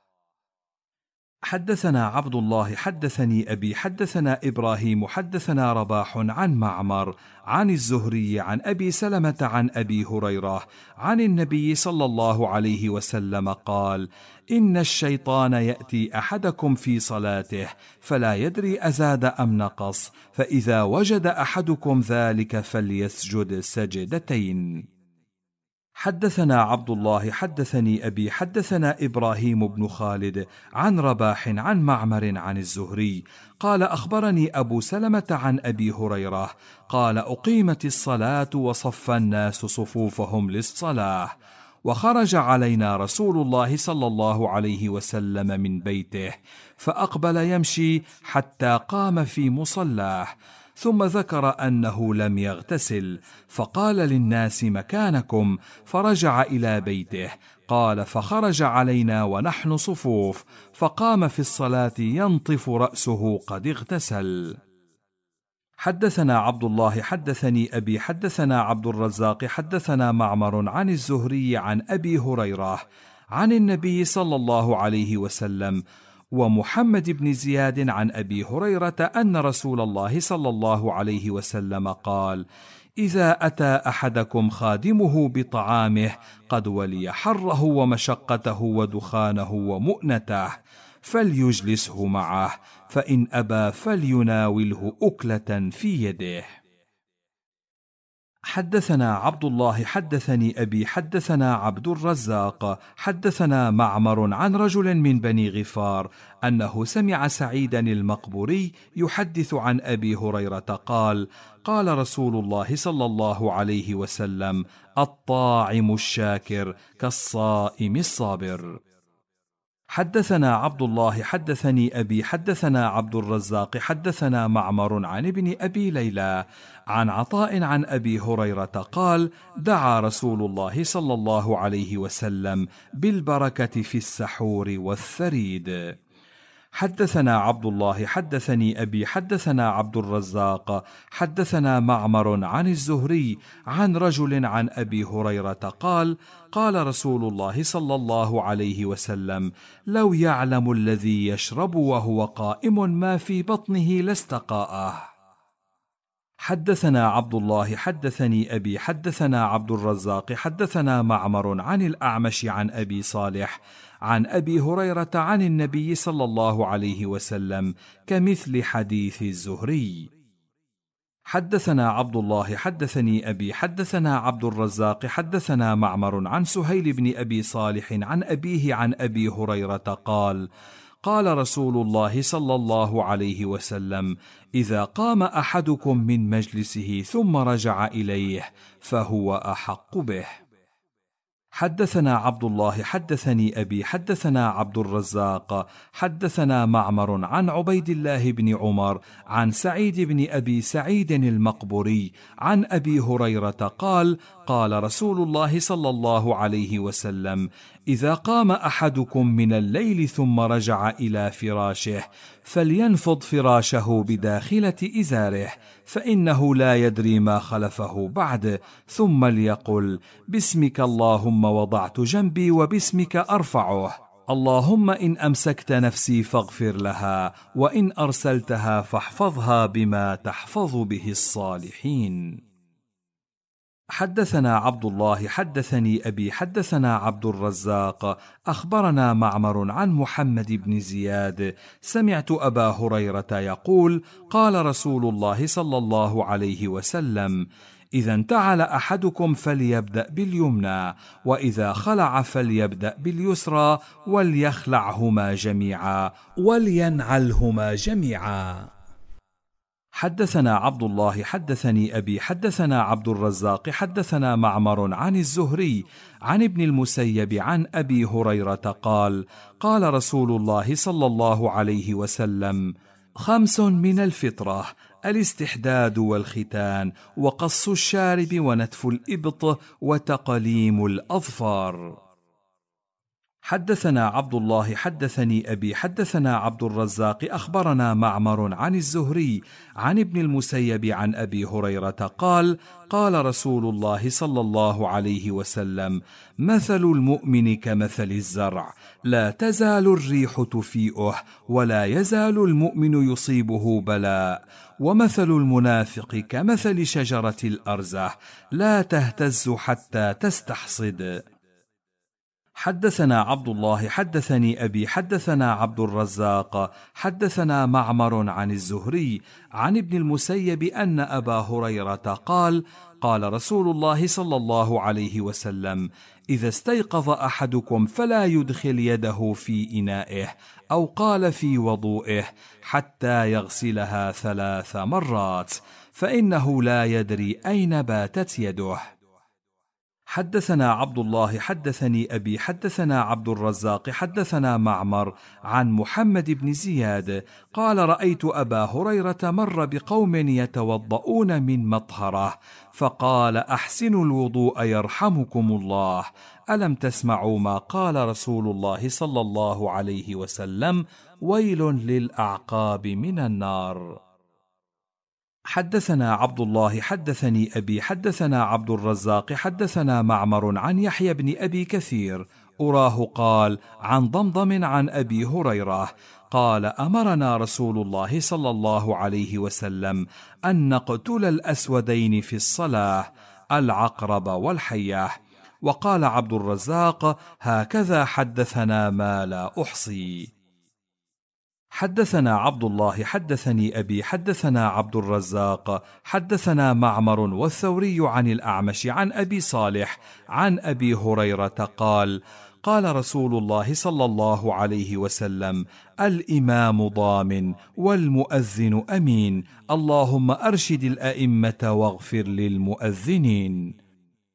حدثنا عبد الله حدثني أبي حدثنا إبراهيم حدثنا رباح عن معمر عن الزهري عن أبي سلمة عن أبي هريرة عن النبي صلى الله عليه وسلم قال: إن الشيطان يأتي أحدكم في صلاته فلا يدري أزاد أم نقص، فإذا وجد أحدكم ذلك فليسجد سجدتين. حدثنا عبد الله حدثني أبي حدثنا إبراهيم بن خالد عن رباح عن معمر عن الزهري قال: أخبرني أبو سلمة عن أبي هريرة قال: أقيمت الصلاة وصف الناس صفوفهم للصلاة، وخرج علينا رسول الله صلى الله عليه وسلم من بيته، فأقبل يمشي حتى قام في مصلاه، ثم ذكر أنه لم يغتسل، فقال للناس: مكانكم، فرجع إلى بيته. قال: فخرج علينا ونحن صفوف، فقام في الصلاة ينطف رأسه قد اغتسل. حدثنا عبد الله حدثني أبي حدثنا عبد الرزاق حدثنا معمر عن الزهري عن أبي هريرة عن النبي صلى الله عليه وسلم ومحمد بن زياد عن أبي هريرة أن رسول الله صلى الله عليه وسلم قال: إذا أتى أحدكم خادمه بطعامه قد ولي حره ومشقته ودخانه ومؤنته فليجلسه معه، فإن أبى فليناوله أكلة في يده. حدثنا عبد الله حدثني أبي حدثنا عبد الرزاق حدثنا معمر عن رجل من بني غفار أنه سمع سعيدا المقبوري يحدث عن أبي هريرة قال: قال رسول الله صلى الله عليه وسلم: الطاعم الشاكر كالصائم الصابر. حدثنا عبد الله حدثني أبي حدثنا عبد الرزاق حدثنا معمر عن ابن أبي ليلى عن عطاء عن أبي هريرة قال: دعا رسول الله صلى الله عليه وسلم بالبركة في السحور والثريد. حدثنا عبد الله حدثني أبي حدثنا عبد الرزاق حدثنا معمر عن الزهري عن رجل عن أبي هريرة قال: قال رسول الله صلى الله عليه وسلم: لو يعلم الذي يشرب وهو قائم ما في بطنه لاستقاءه. حدثنا عبد الله حدثني أبي حدثنا عبد الرزاق حدثنا معمر عن الأعمش عن أبي صالح عن أبي هريرة عن النبي صلى الله عليه وسلم كمثل حديث الزهري. حدثنا عبد الله حدثني أبي حدثنا عبد الرزاق حدثنا معمر عن سهيل بن أبي صالح عن أبيه عن أبي هريرة قال: قال رسول الله صلى الله عليه وسلم: إذا قام أحدكم من مجلسه ثم رجع إليه فهو أحق به. حدثنا عبد الله حدثني أبي حدثنا عبد الرزاق حدثنا معمر عن عبيد الله بن عمر عن سعيد بن أبي سعيد المقبوري عن أبي هريرة قال: قال رسول الله صلى الله عليه وسلم: إذا قام أحدكم من الليل ثم رجع إلى فراشه فلينفض فراشه بداخلة إزاره، فإنه لا يدري ما خلفه بعد، ثم ليقل: باسمك اللهم وضعت جنبي وباسمك أرفعه، اللهم إن أمسكت نفسي فاغفر لها، وإن أرسلتها فاحفظها بما تحفظ به الصالحين. حدثنا عبد الله حدثني أبي حدثنا عبد الرزاق أخبرنا معمر عن محمد بن زياد سمعت أبا هريرة يقول قال رسول الله صلى الله عليه وسلم: إذا انتعل أحدكم فليبدأ باليمنى، وإذا خلع فليبدأ باليسرى، وليخلعهما جميعا ولينعلهما جميعا. حدثنا عبد الله حدثني أبي حدثنا عبد الرزاق حدثنا معمر عن الزهري عن ابن المسيب عن أبي هريرة قال: قال رسول الله صلى الله عليه وسلم: خمس من الفطرة: الاستحداد والختان وقص الشارب ونتف الإبط وتقليم الأظفار. حدثنا عبد الله حدثني أبي حدثنا عبد الرزاق أخبرنا معمر عن الزهري عن ابن المسيب عن أبي هريرة قال: قال رسول الله صلى الله عليه وسلم: مثل المؤمن كمثل الزرع، لا تزال الريح تفيئه ولا يزال المؤمن يصيبه بلاء، ومثل المنافق كمثل شجرة الأرزة، لا تهتز حتى تستحصد. حدثنا عبد الله حدثني أبي حدثنا عبد الرزاق حدثنا معمر عن الزهري عن ابن المسيب أن أبا هريرة قال: قال رسول الله صلى الله عليه وسلم: إذا استيقظ أحدكم فلا يدخل يده في إنائه، أو قال في وضوئه، حتى يغسلها ثلاث مرات، فإنه لا يدري أين باتت يده. حدثنا عبد الله حدثني أبي حدثنا عبد الرزاق حدثنا معمر عن محمد بن زياد قال: رأيت أبا هريرة مر بقوم يتوضؤون من مطهرة، فقال: أحسنوا الوضوء يرحمكم الله، ألم تسمعوا ما قال رسول الله صلى الله عليه وسلم: ويل للأعقاب من النار. حدثنا عبد الله حدثني أبي حدثنا عبد الرزاق حدثنا معمر عن يحيى بن أبي كثير أراه قال عن ضمضم عن أبي هريرة قال: أمرنا رسول الله صلى الله عليه وسلم أن نقتل الأسودين في الصلاة، العقرب والحية. وقال عبد الرزاق: هكذا حدثنا ما لا أحصي. حدثنا عبد الله حدثني أبي حدثنا عبد الرزاق حدثنا معمر والثوري عن الأعمش عن أبي صالح عن أبي هريرة قال: قال رسول الله صلى الله عليه وسلم: الإمام ضامن والمؤذن أمين، اللهم أرشد الأئمة واغفر للمؤذنين.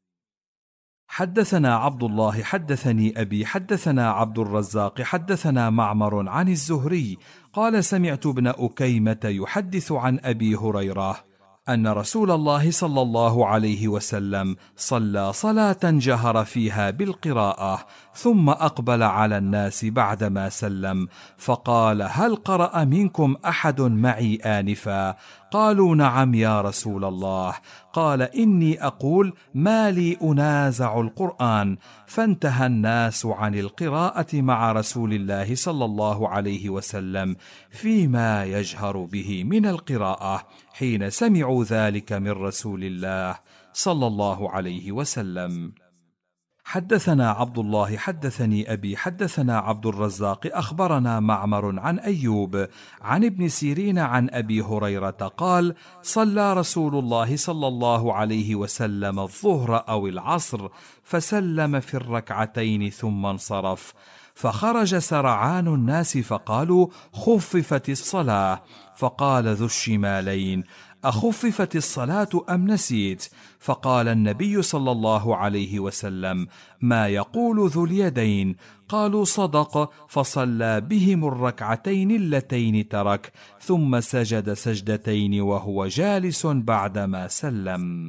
حدثنا عبد الله حدثني أبي حدثنا عبد الرزاق حدثنا معمر عن الزهري قال: سمعت ابن أكيمة يحدث عن أبي هريرة أن رسول الله صلى الله عليه وسلم صلى صلاة جهر فيها بالقراءة، ثم أقبل على الناس بعدما سلم، فقال: هل قرأ منكم أحد معي آنفا؟ قالوا: نعم يا رسول الله. قال: إني أقول ما لي أنازع القرآن. فانتهى الناس عن القراءة مع رسول الله صلى الله عليه وسلم فيما يجهر به من القراءة حين سمعوا ذلك من رسول الله صلى الله عليه وسلم. حدثنا عبد الله حدثني أبي حدثنا عبد الرزاق أخبرنا معمر عن أيوب عن ابن سيرين عن أبي هريرة قال: صلى رسول الله صلى الله عليه وسلم الظهر أو العصر، فسلم في الركعتين ثم انصرف، فخرج سرعان الناس فقالوا: خففت الصلاة. فقال ذو الشمالين: أخففت الصلاة أم نسيت؟ فقال النبي صلى الله عليه وسلم: ما يقول ذو اليدين؟ قالوا: صدق. فصلى بهم الركعتين اللتين ترك، ثم سجد سجدتين وهو جالس بعدما سلم.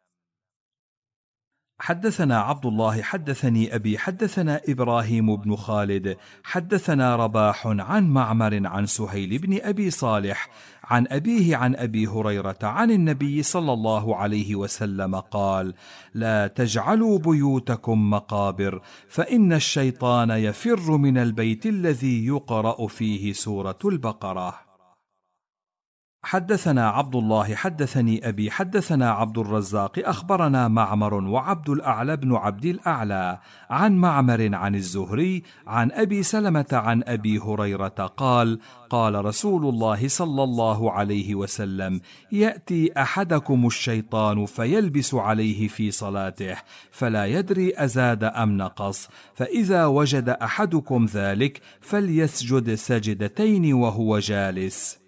حدثنا عبد الله حدثني أبي حدثنا إبراهيم بن خالد حدثنا رباح عن معمر عن سهيل بن أبي صالح عن أبيه عن أبي هريرة عن النبي صلى الله عليه وسلم قال: لا تجعلوا بيوتكم مقابر، فإن الشيطان يفر من البيت الذي يقرأ فيه سورة البقرة. حدثنا عبد الله حدثني أبي حدثنا عبد الرزاق أخبرنا معمر وعبد الأعلى بن عبد الأعلى عن معمر عن الزهري عن أبي سلمة عن أبي هريرة قال قال رسول الله صلى الله عليه وسلم يأتي أحدكم الشيطان فيلبس عليه في صلاته فلا يدري أزاد أم نقص، فإذا وجد أحدكم ذلك فليسجد سجدتين وهو جالس.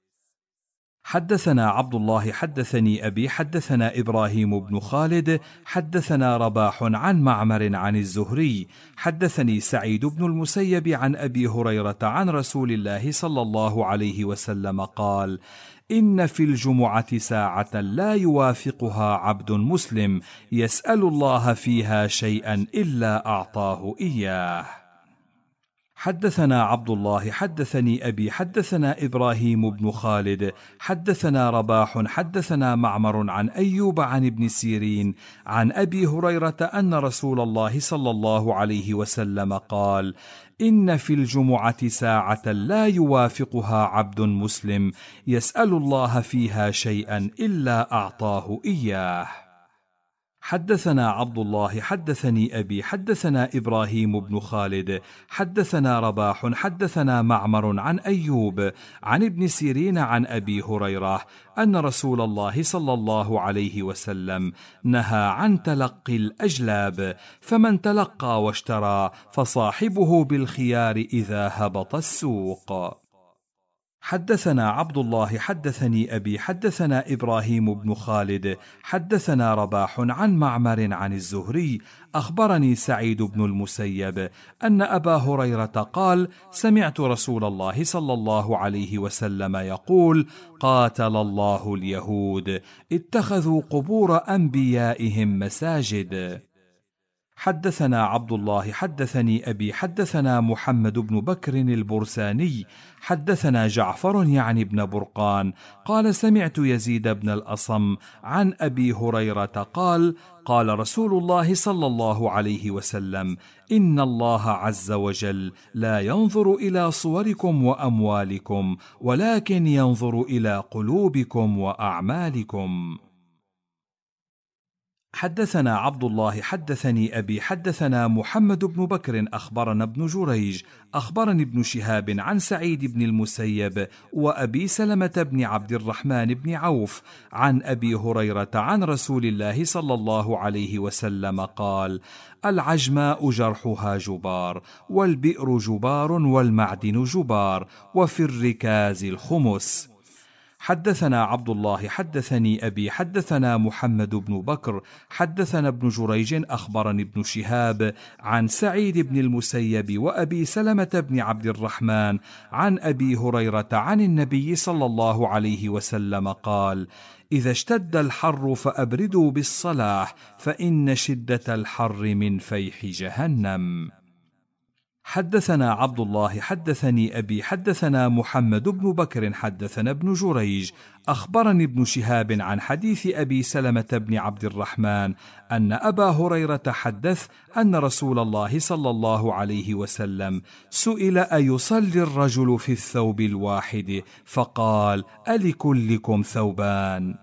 حدثنا عبد الله حدثني أبي حدثنا إبراهيم بن خالد حدثنا رباح عن معمر عن الزهري حدثني سعيد بن المسيب عن أبي هريرة عن رسول الله صلى الله عليه وسلم قال إن في الجمعة ساعة لا يوافقها عبد مسلم يسأل الله فيها شيئا إلا أعطاه إياه. حدثنا عبد الله حدثني أبي حدثنا إبراهيم بن خالد حدثنا رباح حدثنا معمر عن أيوب عن ابن سيرين عن أبي هريرة أن رسول الله صلى الله عليه وسلم قال إن في الجمعة ساعة لا يوافقها عبد مسلم يسأل الله فيها شيئا إلا أعطاه إياه. حدثنا عبد الله حدثني أبي حدثنا إبراهيم بن خالد حدثنا رباح حدثنا معمر عن أيوب عن ابن سيرين عن أبي هريرة أن رسول الله صلى الله عليه وسلم نهى عن تلقي الأجلاب، فمن تلقى واشترى فصاحبه بالخيار إذا هبط السوق. حدثنا عبد الله حدثني أبي حدثنا إبراهيم بن خالد حدثنا رباح عن معمر عن الزهري أخبرني سعيد بن المسيب أن أبا هريرة قال سمعت رسول الله صلى الله عليه وسلم يقول قاتل الله اليهود اتخذوا قبور أنبيائهم مساجد. حدثنا عبد الله حدثني أبي حدثنا محمد بن بكر البرساني حدثنا جعفر يعني بن برقان قال سمعت يزيد بن الأصم عن أبي هريرة قال قال رسول الله صلى الله عليه وسلم إن الله عز وجل لا ينظر إلى صوركم وأموالكم ولكن ينظر إلى قلوبكم وأعمالكم. حدثنا عبد الله حدثني أبي حدثنا محمد بن بكر أخبرنا ابن جريج أخبرني ابن شهاب عن سعيد بن المسيب وأبي سلمة بن عبد الرحمن بن عوف عن أبي هريرة عن رسول الله صلى الله عليه وسلم قال العجماء جرحها جبار والبئر جبار والمعدن جبار وفي الركاز الخمس. حدثنا عبد الله حدثني أبي حدثنا محمد بن بكر حدثنا ابن جريج أخبرني ابن شهاب عن سعيد بن المسيب وأبي سلمة بن عبد الرحمن عن أبي هريرة عن النبي صلى الله عليه وسلم قال إذا اشتد الحر فأبردوا بالصلاة فإن شدة الحر من فيح جهنم. حدثنا عبد الله حدثني أبي حدثنا محمد بن بكر حدثنا ابن جريج أخبرني ابن شهاب عن حديث أبي سلمة بن عبد الرحمن أن أبا هريرة حدث أن رسول الله صلى الله عليه وسلم سئل أيصلي الرجل في الثوب الواحد فقال ألكلكم ثوبان.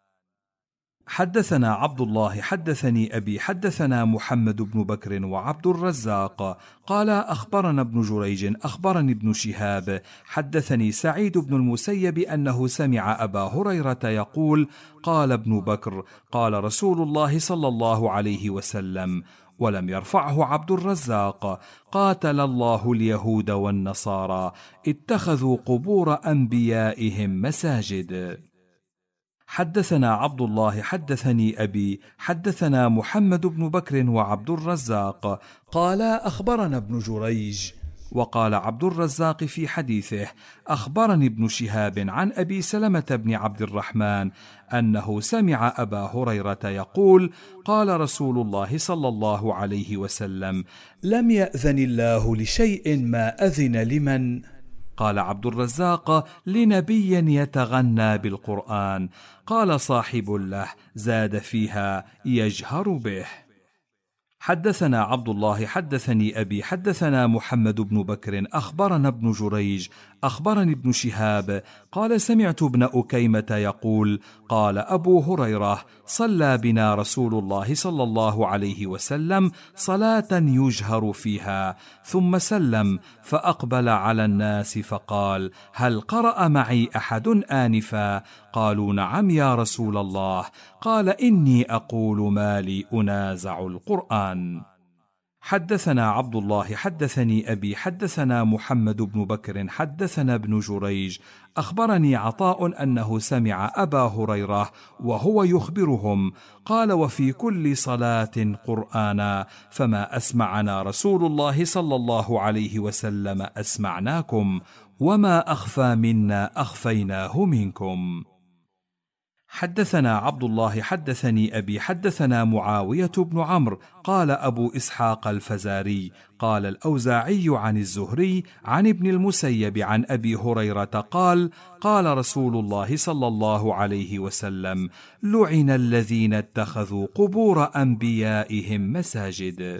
حدثنا عبد الله حدثني أبي حدثنا محمد بن بكر وعبد الرزاق قال أخبرنا ابن جريج أخبرني ابن شهاب حدثني سعيد بن المسيب أنه سمع أبا هريرة يقول قال ابن بكر قال رسول الله صلى الله عليه وسلم ولم يرفعه عبد الرزاق قاتل الله اليهود والنصارى اتخذوا قبور أنبيائهم مساجد. حدثنا عبد الله حدثني أبي حدثنا محمد بن بكر وعبد الرزاق قال أخبرنا ابن جريج. وقال عبد الرزاق في حديثه أخبرني ابن شهاب عن أبي سلمة بن عبد الرحمن أنه سمع أبا هريرة يقول قال رسول الله صلى الله عليه وسلم لم يأذن الله لشيء ما أذن لمن. قال عبد الرزاق لنبي يتغنى بالقرآن. قال صاحب له زاد فيها يجهر به. حدثنا عبد الله حدثني أبي حدثنا محمد بن بكر أخبرنا ابن جريج أخبرني ابن شهاب قال سمعت ابن أكيمة يقول قال أبو هريرة صلى بنا رسول الله صلى الله عليه وسلم صلاة يجهر فيها ثم سلم فأقبل على الناس فقال هل قرأ معي أحد آنفا؟ قالوا نعم يا رسول الله. قال إني أقول ما لي أنازع القرآن. حدثنا عبد الله حدثني أبي حدثنا محمد بن بكر حدثنا ابن جريج أخبرني عطاء أنه سمع أبا هريرة وهو يخبرهم قال وفي كل صلاة قرآنا فما أسمعنا رسول الله صلى الله عليه وسلم أسمعناكم وما أخفى منا أخفيناه منكم. حدثنا عبد الله حدثني أبي حدثنا معاوية بن عمرو قال أبو إسحاق الفزاري قال الأوزاعي عن الزهري عن ابن المسيب عن أبي هريرة قال قال رسول الله صلى الله عليه وسلم لعن الذين اتخذوا قبور أنبيائهم مساجد.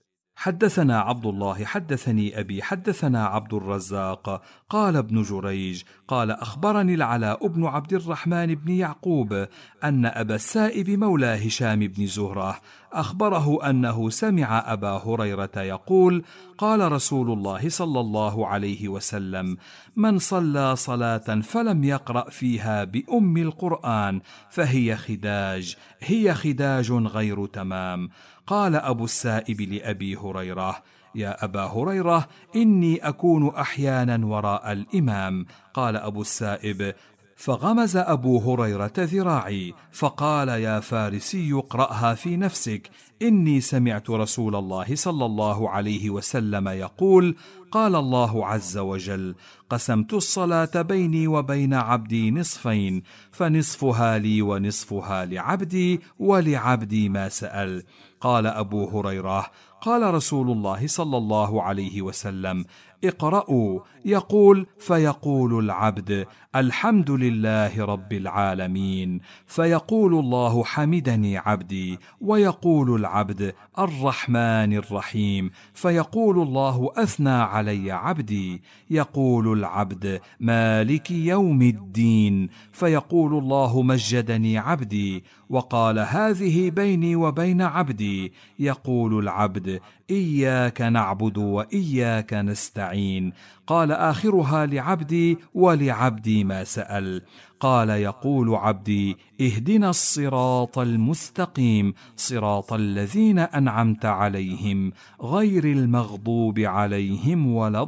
حدثنا عبد الله حدثني أبي حدثنا عبد الرزاق قال ابن جريج قال أخبرني العلاء بن عبد الرحمن بن يعقوب أن أبا السائب مولى هشام بن زهرة أخبره أنه سمع أبا هريرة يقول قال رسول الله صلى الله عليه وسلم من صلى صلاة فلم يقرأ فيها بأم القرآن فهي خداج هي خداج غير تمام. قال أبو السائب لأبي هريرة يا أبا هريرة إني أكون أحيانا وراء الإمام. قال أبو السائب فغمز أبو هريرة ذراعي فقال يا فارسي اقرأها في نفسك إني سمعت رسول الله صلى الله عليه وسلم يقول قال الله عز وجل قسمت الصلاة بيني وبين عبدي نصفين فنصفها لي ونصفها لعبدي ولعبدي ما سأل. قال أبو هريرة قال رسول الله صلى الله عليه وسلم اقرأوا يقول فيقول العبد الحمد لله رب العالمين فيقول الله حمدني عبدي ويقول العبد الرحمن الرحيم فيقول الله أثنى علي عبدي يقول العبد مالك يوم الدين فيقول الله مجدني عبدي وقال هذه بيني وبين عبدي يقول العبد إياك نعبد وإياك نستعين قال آخرها لعبدي ولعبدي ما سأل. قال يقول عبدي اهدنا الصراط المستقيم صراط الذين أنعمت عليهم غير المغضوب عليهم ولا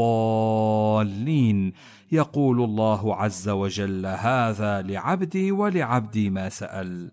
الضالين يقول الله عز وجل هذا لعبدي ولعبدي ما سأل.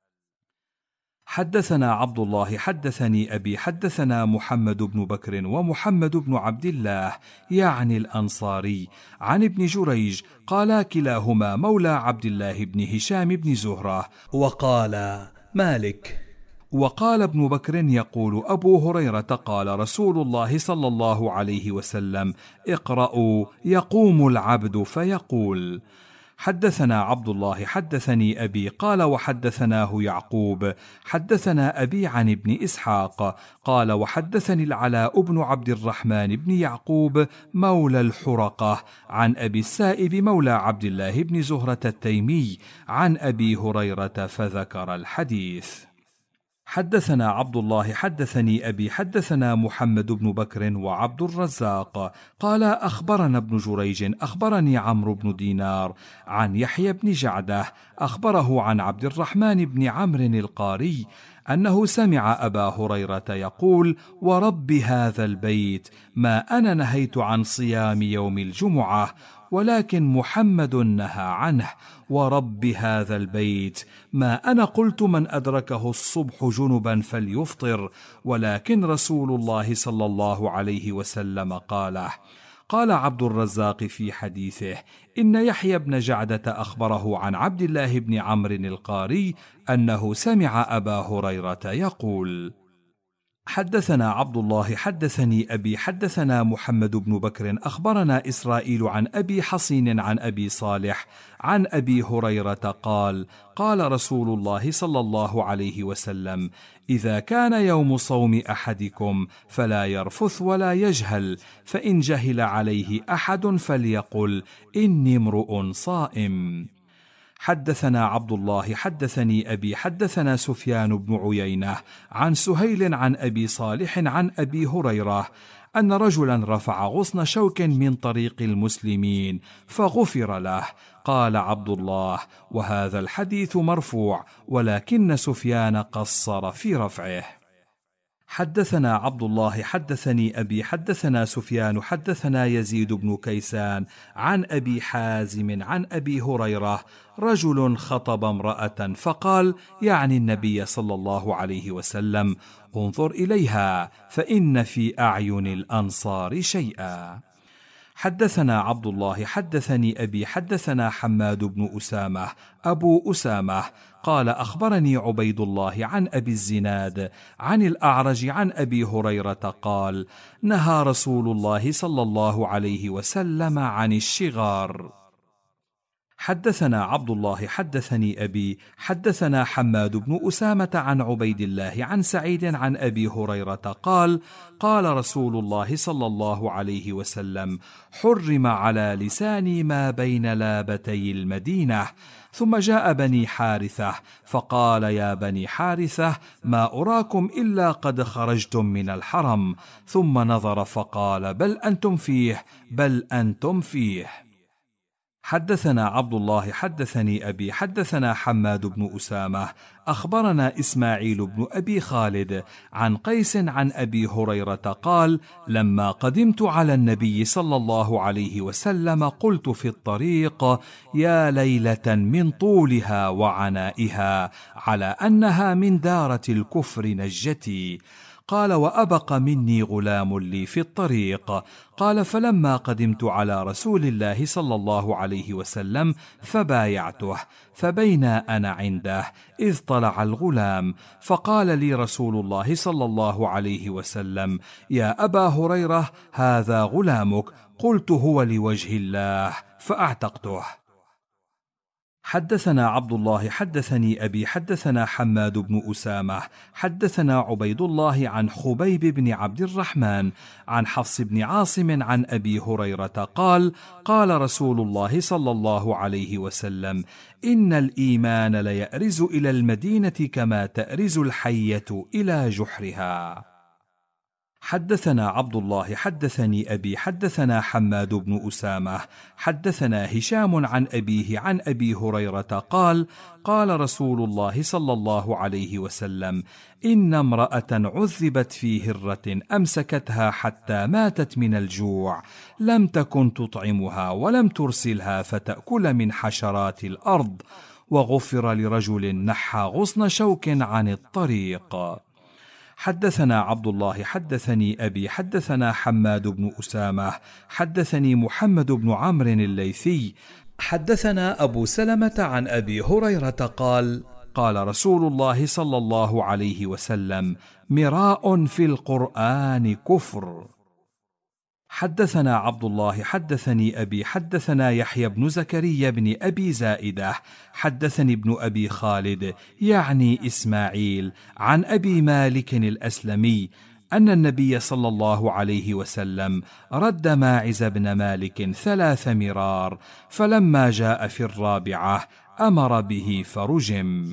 حدثنا عبد الله حدثني أبي حدثنا محمد بن بكر ومحمد بن عبد الله يعني الأنصاري عن ابن جريج قال كلاهما مولى عبد الله بن هشام بن زهرة وقال مالك. وقال ابن بكر يقول أبو هريرة قال رسول الله صلى الله عليه وسلم اقرأوا يقوم العبد فيقول. حدثنا عبد الله حدثني أبي قال وحدثناه يعقوب حدثنا أبي عن ابن إسحاق قال وحدثني العلاء بن عبد الرحمن بن يعقوب مولى الحرقة عن أبي السائب مولى عبد الله بن زهرة التيمي عن أبي هريرة فذكر الحديث. حدثنا عبد الله حدثني أبي حدثنا محمد بن بكر وعبد الرزاق قال أخبرنا ابن جريج أخبرني عمرو بن دينار عن يحيى بن جعدة أخبره عن عبد الرحمن بن عمرو القاري أنه سمع أبا هريرة يقول ورب هذا البيت ما أنا نهيت عن صيام يوم الجمعة ولكن محمد نهى عنه ورب هذا البيت ما أنا قلت من أدركه الصبح جنبا فليفطر ولكن رسول الله صلى الله عليه وسلم قاله. قال عبد الرزاق في حديثه إن يحيى بن جعدة أخبره عن عبد الله بن عمرو القاري أنه سمع أبا هريرة يقول. حدثنا عبد الله حدثني أبي حدثنا محمد بن بكر أخبرنا إسرائيل عن أبي حصين عن أبي صالح عن أبي هريرة قال قال رسول الله صلى الله عليه وسلم: إذا كان يوم صوم أحدكم فلا يرفث ولا يجهل، فإن جهل عليه أحد فليقل: إني امرؤ صائم. حدثنا عبد الله حدثني أبي حدثنا سفيان بن عيينة عن سهيل عن أبي صالح عن أبي هريرة أن رجلا رفع غصن شوك من طريق المسلمين فغفر له. قال عبد الله: وهذا الحديث مرفوع، ولكن سفيان قصر في رفعه. حدثنا عبد الله حدثني أبي حدثنا سفيان حدثنا يزيد بن كيسان عن أبي حازم عن أبي هريرة: رجل خطب امرأة فقال، يعني النبي صلى الله عليه وسلم: انظر إليها فإن في أعين الأنصار شيئا. حدثنا عبد الله حدثني أبي حدثنا حماد بن أسامة أبو أسامة قال أخبرني عبيد الله عن أبي الزناد عن الأعرج عن أبي هريرة قال: نهى رسول الله صلى الله عليه وسلم عن الشغار. حدثنا عبد الله حدثني أبي حدثنا حماد بن أسامة عن عبيد الله عن سعيد عن أبي هريرة قال: قال رسول الله صلى الله عليه وسلم: حرم على لساني ما بين لابتي المدينة. ثم جاء بني حارثة فقال: يا بني حارثة، ما أراكم إلا قد خرجتم من الحرم. ثم نظر فقال: بل أنتم فيه بل أنتم فيه. حدثنا عبد الله حدثني أبي حدثنا حماد بن أسامة أخبرنا إسماعيل بن أبي خالد عن قيس عن أبي هريرة قال: لما قدمت على النبي صلى الله عليه وسلم قلت في الطريق: يا ليلة من طولها وعنائها، على أنها من دارة الكفر نجتي. قال: وأبق مني غلام لي في الطريق. قال: فلما قدمت على رسول الله صلى الله عليه وسلم فبايعته، فبينا أنا عنده إذ طلع الغلام، فقال لي رسول الله صلى الله عليه وسلم: يا أبا هريرة، هذا غلامك. قلت: هو لوجه الله، فأعتقته. حدثنا عبد الله حدثني أبي حدثنا حماد بن أسامة حدثنا عبيد الله عن خبيب بن عبد الرحمن عن حفص بن عاصم عن أبي هريرة قال: قال رسول الله صلى الله عليه وسلم: إن الإيمان ليأرز إلى المدينة كما تأرز الحية إلى جحرها. حدثنا عبد الله حدثني أبي حدثنا حماد بن أسامة حدثنا هشام عن أبيه عن أبي هريرة قال: قال رسول الله صلى الله عليه وسلم: إن امرأة عذبت في هرة أمسكتها حتى ماتت من الجوع، لم تكن تطعمها ولم ترسلها فتأكل من حشرات الأرض، وغفر لرجل نحى غصن شوك عن الطريق. حدثنا عبد الله حدثني أبي حدثنا حماد بن أسامة حدثني محمد بن عمرو الليثي حدثنا أبو سلمة عن أبي هريرة قال: قال رسول الله صلى الله عليه وسلم: مراء في القرآن كفر. حدثنا عبد الله حدثني أبي حدثنا يحيى بن زكريا بن أبي زائدة حدثني ابن أبي خالد يعني إسماعيل عن أبي مالك الأسلمي أن النبي صلى الله عليه وسلم رد ماعز بن مالك ثلاث مرار، فلما جاء في الرابعة أمر به فرجم.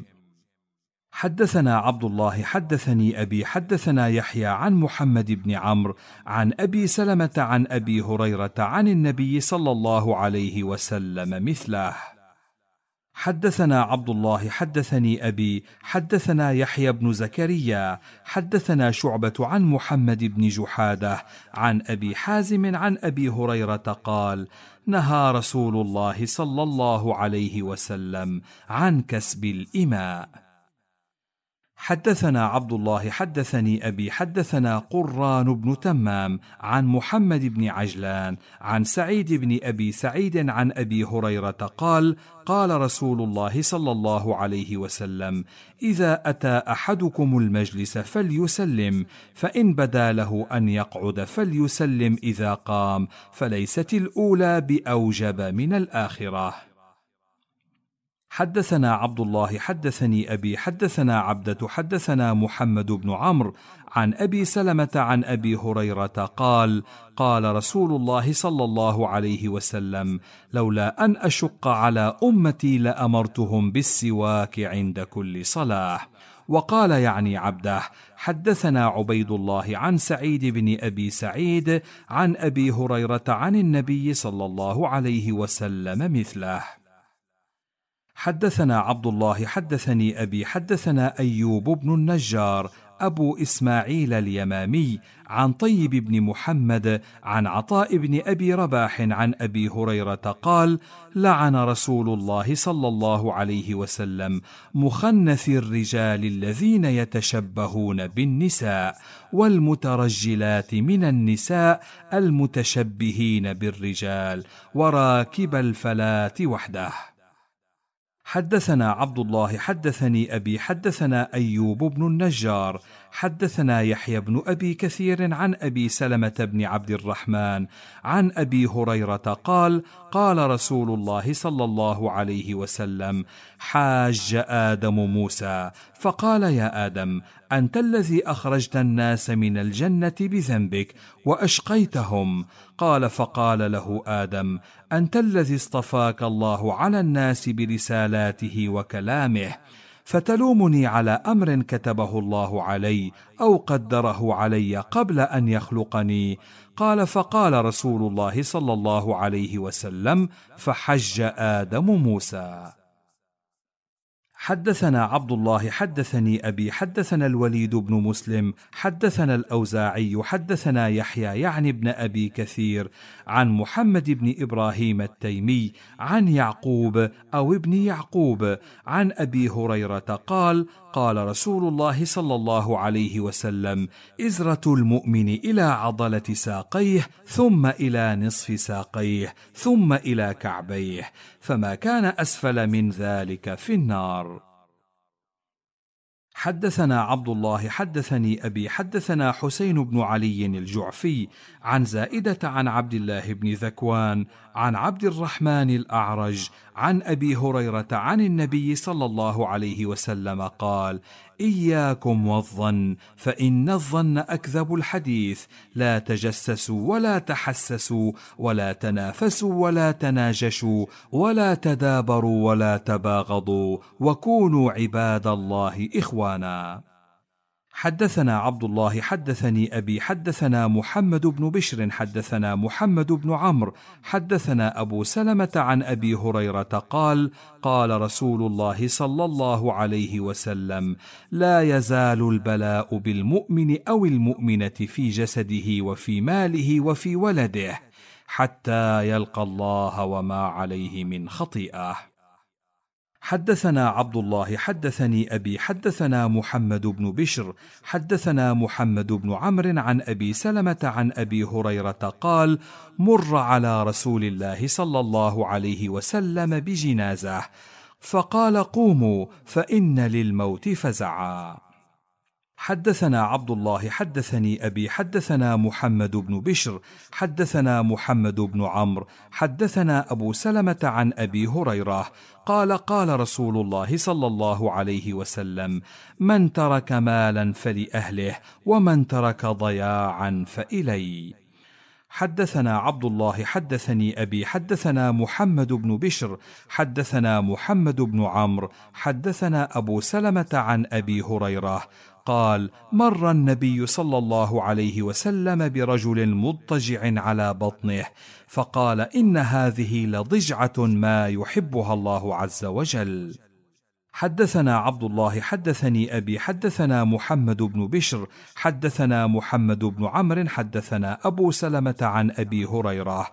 حدثنا عبد الله حدثني أبي حدثنا يحيى عن محمد بن عمرو عن أبي سلمة عن أبي هريرة عن النبي صلى الله عليه وسلم مثله. حدثنا عبد الله حدثني أبي حدثنا يحيى بن زكريا حدثنا شعبة عن محمد بن جحادة عن أبي حازم عن أبي هريرة قال: نهى رسول الله صلى الله عليه وسلم عن كسب الإماء. حدثنا عبد الله حدثني أبي حدثنا قران بن تمام عن محمد بن عجلان عن سعيد بن أبي سعيد عن أبي هريرة قال قال رسول الله صلى الله عليه وسلم: إذا أتى أحدكم المجلس فليسلم، فإن بدا له أن يقعد فليسلم إذا قام، فليست الأولى بأوجب من الآخرة. حدثنا عبد الله حدثني أبي حدثنا عبدة حدثنا محمد بن عمرو عن أبي سلمة عن أبي هريرة قال قال رسول الله صلى الله عليه وسلم: لولا أن أشق على أمتي لأمرتهم بالسواك عند كل صلاة. وقال يعني عبده: حدثنا عبيد الله عن سعيد بن أبي سعيد عن أبي هريرة عن النبي صلى الله عليه وسلم مثله. حدثنا عبد الله حدثني أبي حدثنا أيوب بن النجار أبو إسماعيل اليمامي عن طيب بن محمد عن عطاء بن أبي رباح عن أبي هريرة قال: لعن رسول الله صلى الله عليه وسلم مخنث الرجال الذين يتشبهون بالنساء، والمترجلات من النساء المتشبهين بالرجال، وراكب الفلاة وحده. حدثنا عبد الله حدثني أبي حدثنا أيوب بن النجار حدثنا يحيى بن أبي كثير عن أبي سلمة بن عبد الرحمن عن أبي هريرة قال قال رسول الله صلى الله عليه وسلم: حاج آدم موسى فقال: يا آدم، أنت الذي أخرجت الناس من الجنة بذنبك وأشقيتهم. قال فقال له آدم: أنت الذي اصطفاك الله على الناس برسالاته وكلامه، فتلومني على أمر كتبه الله علي أو قدره علي قبل أن يخلقني. قال فقال رسول الله صلى الله عليه وسلم: فحج آدم موسى. حدثنا عبد الله حدثني أبي حدثنا الوليد بن مسلم حدثنا الأوزاعي حدثنا يحيى يعني ابن أبي كثير عن محمد بن إبراهيم التيمي عن يعقوب أو ابن يعقوب عن أبي هريرة قال قال رسول الله صلى الله عليه وسلم: إزرة المؤمن إلى عضلة ساقيه، ثم إلى نصف ساقيه، ثم إلى كعبيه، فما كان أسفل من ذلك في النار. حدثنا عبد الله حدثني أبي حدثنا حسين بن علي الجعفي عن زائدة عن عبد الله بن ذكوان عن عبد الرحمن الأعرج عن أبي هريرة عن النبي صلى الله عليه وسلم قال: إياكم والظن، فإن الظن أكذب الحديث، لا تجسسوا ولا تحسسوا ولا تنافسوا ولا تناجشوا ولا تدابروا ولا تباغضوا، وكونوا عباد الله إخوانا. حدثنا عبد الله حدثني أبي حدثنا محمد بن بشر حدثنا محمد بن عمرو حدثنا أبو سلمة عن أبي هريرة قال قال رسول الله صلى الله عليه وسلم: لا يزال البلاء بالمؤمن أو المؤمنة في جسده وفي ماله وفي ولده حتى يلقى الله وما عليه من خطيئة. حدثنا عبد الله حدثني أبي حدثنا محمد بن بشر حدثنا محمد بن عمرو عن أبي سلمة عن أبي هريرة قال: مر على رسول الله صلى الله عليه وسلم بجنازة، فقال: قوموا فإن للموت فزعا. حدثنا عبد الله حدثني أبي حدثنا محمد بن بشر حدثنا محمد بن عمرو حدثنا أبو سلمة عن أبي هريرة قال قال رسول الله صلى الله عليه وسلم: من ترك مالا فلأهله، ومن ترك ضياعا فإلي. حدثنا عبد الله حدثني أبي حدثنا محمد بن بشر حدثنا محمد بن عمرو حدثنا أبو سلمة عن أبي هريرة قال: مر النبي صلى الله عليه وسلم برجل مضطجع على بطنه، فقال: إن هذه لضجعة ما يحبها الله عز وجل. حدثنا عبد الله حدثني أبي حدثنا محمد بن بشر حدثنا محمد بن عمرو حدثنا أبو سلمة عن أبي هريرة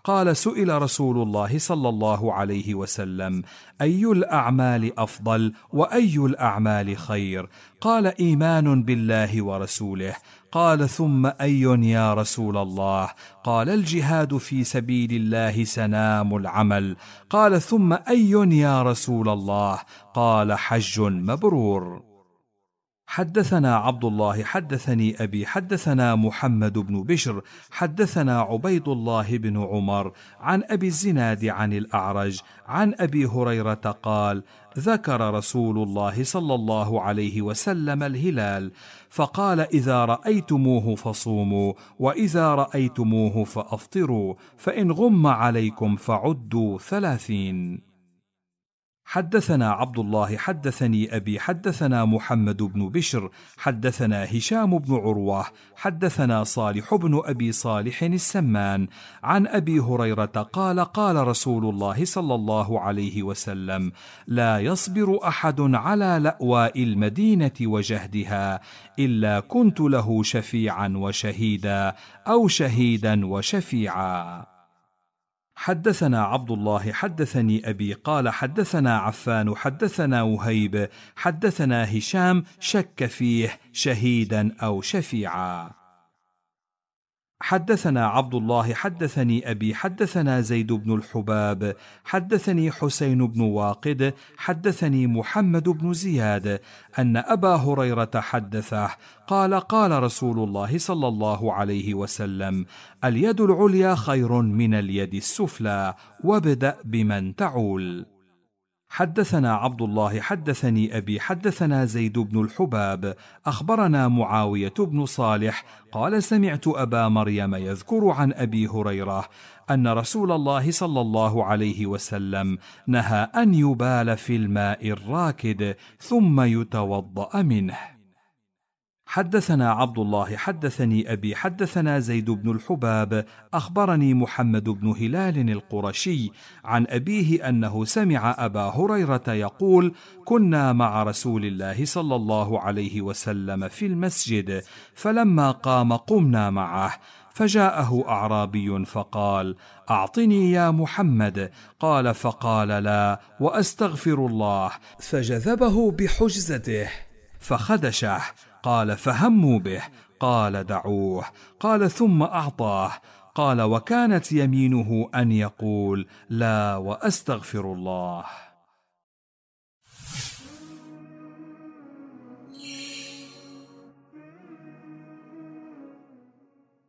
قال: سئل رسول الله صلى الله عليه وسلم: أي الأعمال أفضل وأي الأعمال خير؟ قال: إيمان بالله ورسوله. قال: ثم أي يا رسول الله؟ قال: الجهاد في سبيل الله سنام العمل. قال: ثم أي يا رسول الله؟ قال: حج مبرور. حدثنا عبد الله حدثني أبي حدثنا محمد بن بشر حدثنا عبيد الله بن عمر عن أبي الزناد عن الأعرج عن أبي هريرة قال: ذكر رسول الله صلى الله عليه وسلم الهلال فقال: إذا رأيتموه فصوموا، وإذا رأيتموه فأفطروا، فإن غم عليكم فعدوا ثلاثين. حدثنا عبد الله حدثني أبي حدثنا محمد بن بشر حدثنا هشام بن عروة حدثنا صالح بن أبي صالح السمان عن أبي هريرة قال: قال رسول الله صلى الله عليه وسلم: لا يصبر أحد على لأواء المدينة وجهدها إلا كنت له شفيعا وشهيدا، أو شهيدا وشفيعا. حدثنا عبد الله حدثني أبي قال: حدثنا عفان حدثنا وهيب حدثنا هشام شك فيه شهيدا أو شفيعا. حدثنا عبد الله حدثني أبي حدثنا زيد بن الحباب حدثني حسين بن واقد حدثني محمد بن زياد أن أبا هريرة حدثه قال: قال رسول الله صلى الله عليه وسلم: اليد العليا خير من اليد السفلى، وابدأ بمن تعول. حدثنا عبد الله حدثني أبي حدثنا زيد بن الحباب أخبرنا معاوية بن صالح قال: سمعت أبا مريم يذكر عن أبي هريرة أن رسول الله صلى الله عليه وسلم نهى أن يبال في الماء الراكد ثم يتوضأ منه. حدثنا عبد الله حدثني أبي حدثنا زيد بن الحباب أخبرني محمد بن هلال القرشي عن أبيه أنه سمع أبا هريرة يقول: كنا مع رسول الله صلى الله عليه وسلم في المسجد، فلما قام قمنا معه، فجاءه أعرابي فقال: أعطني يا محمد. قال: فقال: لا، وأستغفر الله. فجذبه بحجزته فخدشه. قال: فهموا به. قال: دعوه. قال: ثم أعطاه. قال: وكانت يمينه أن يقول: لا، وأستغفر الله.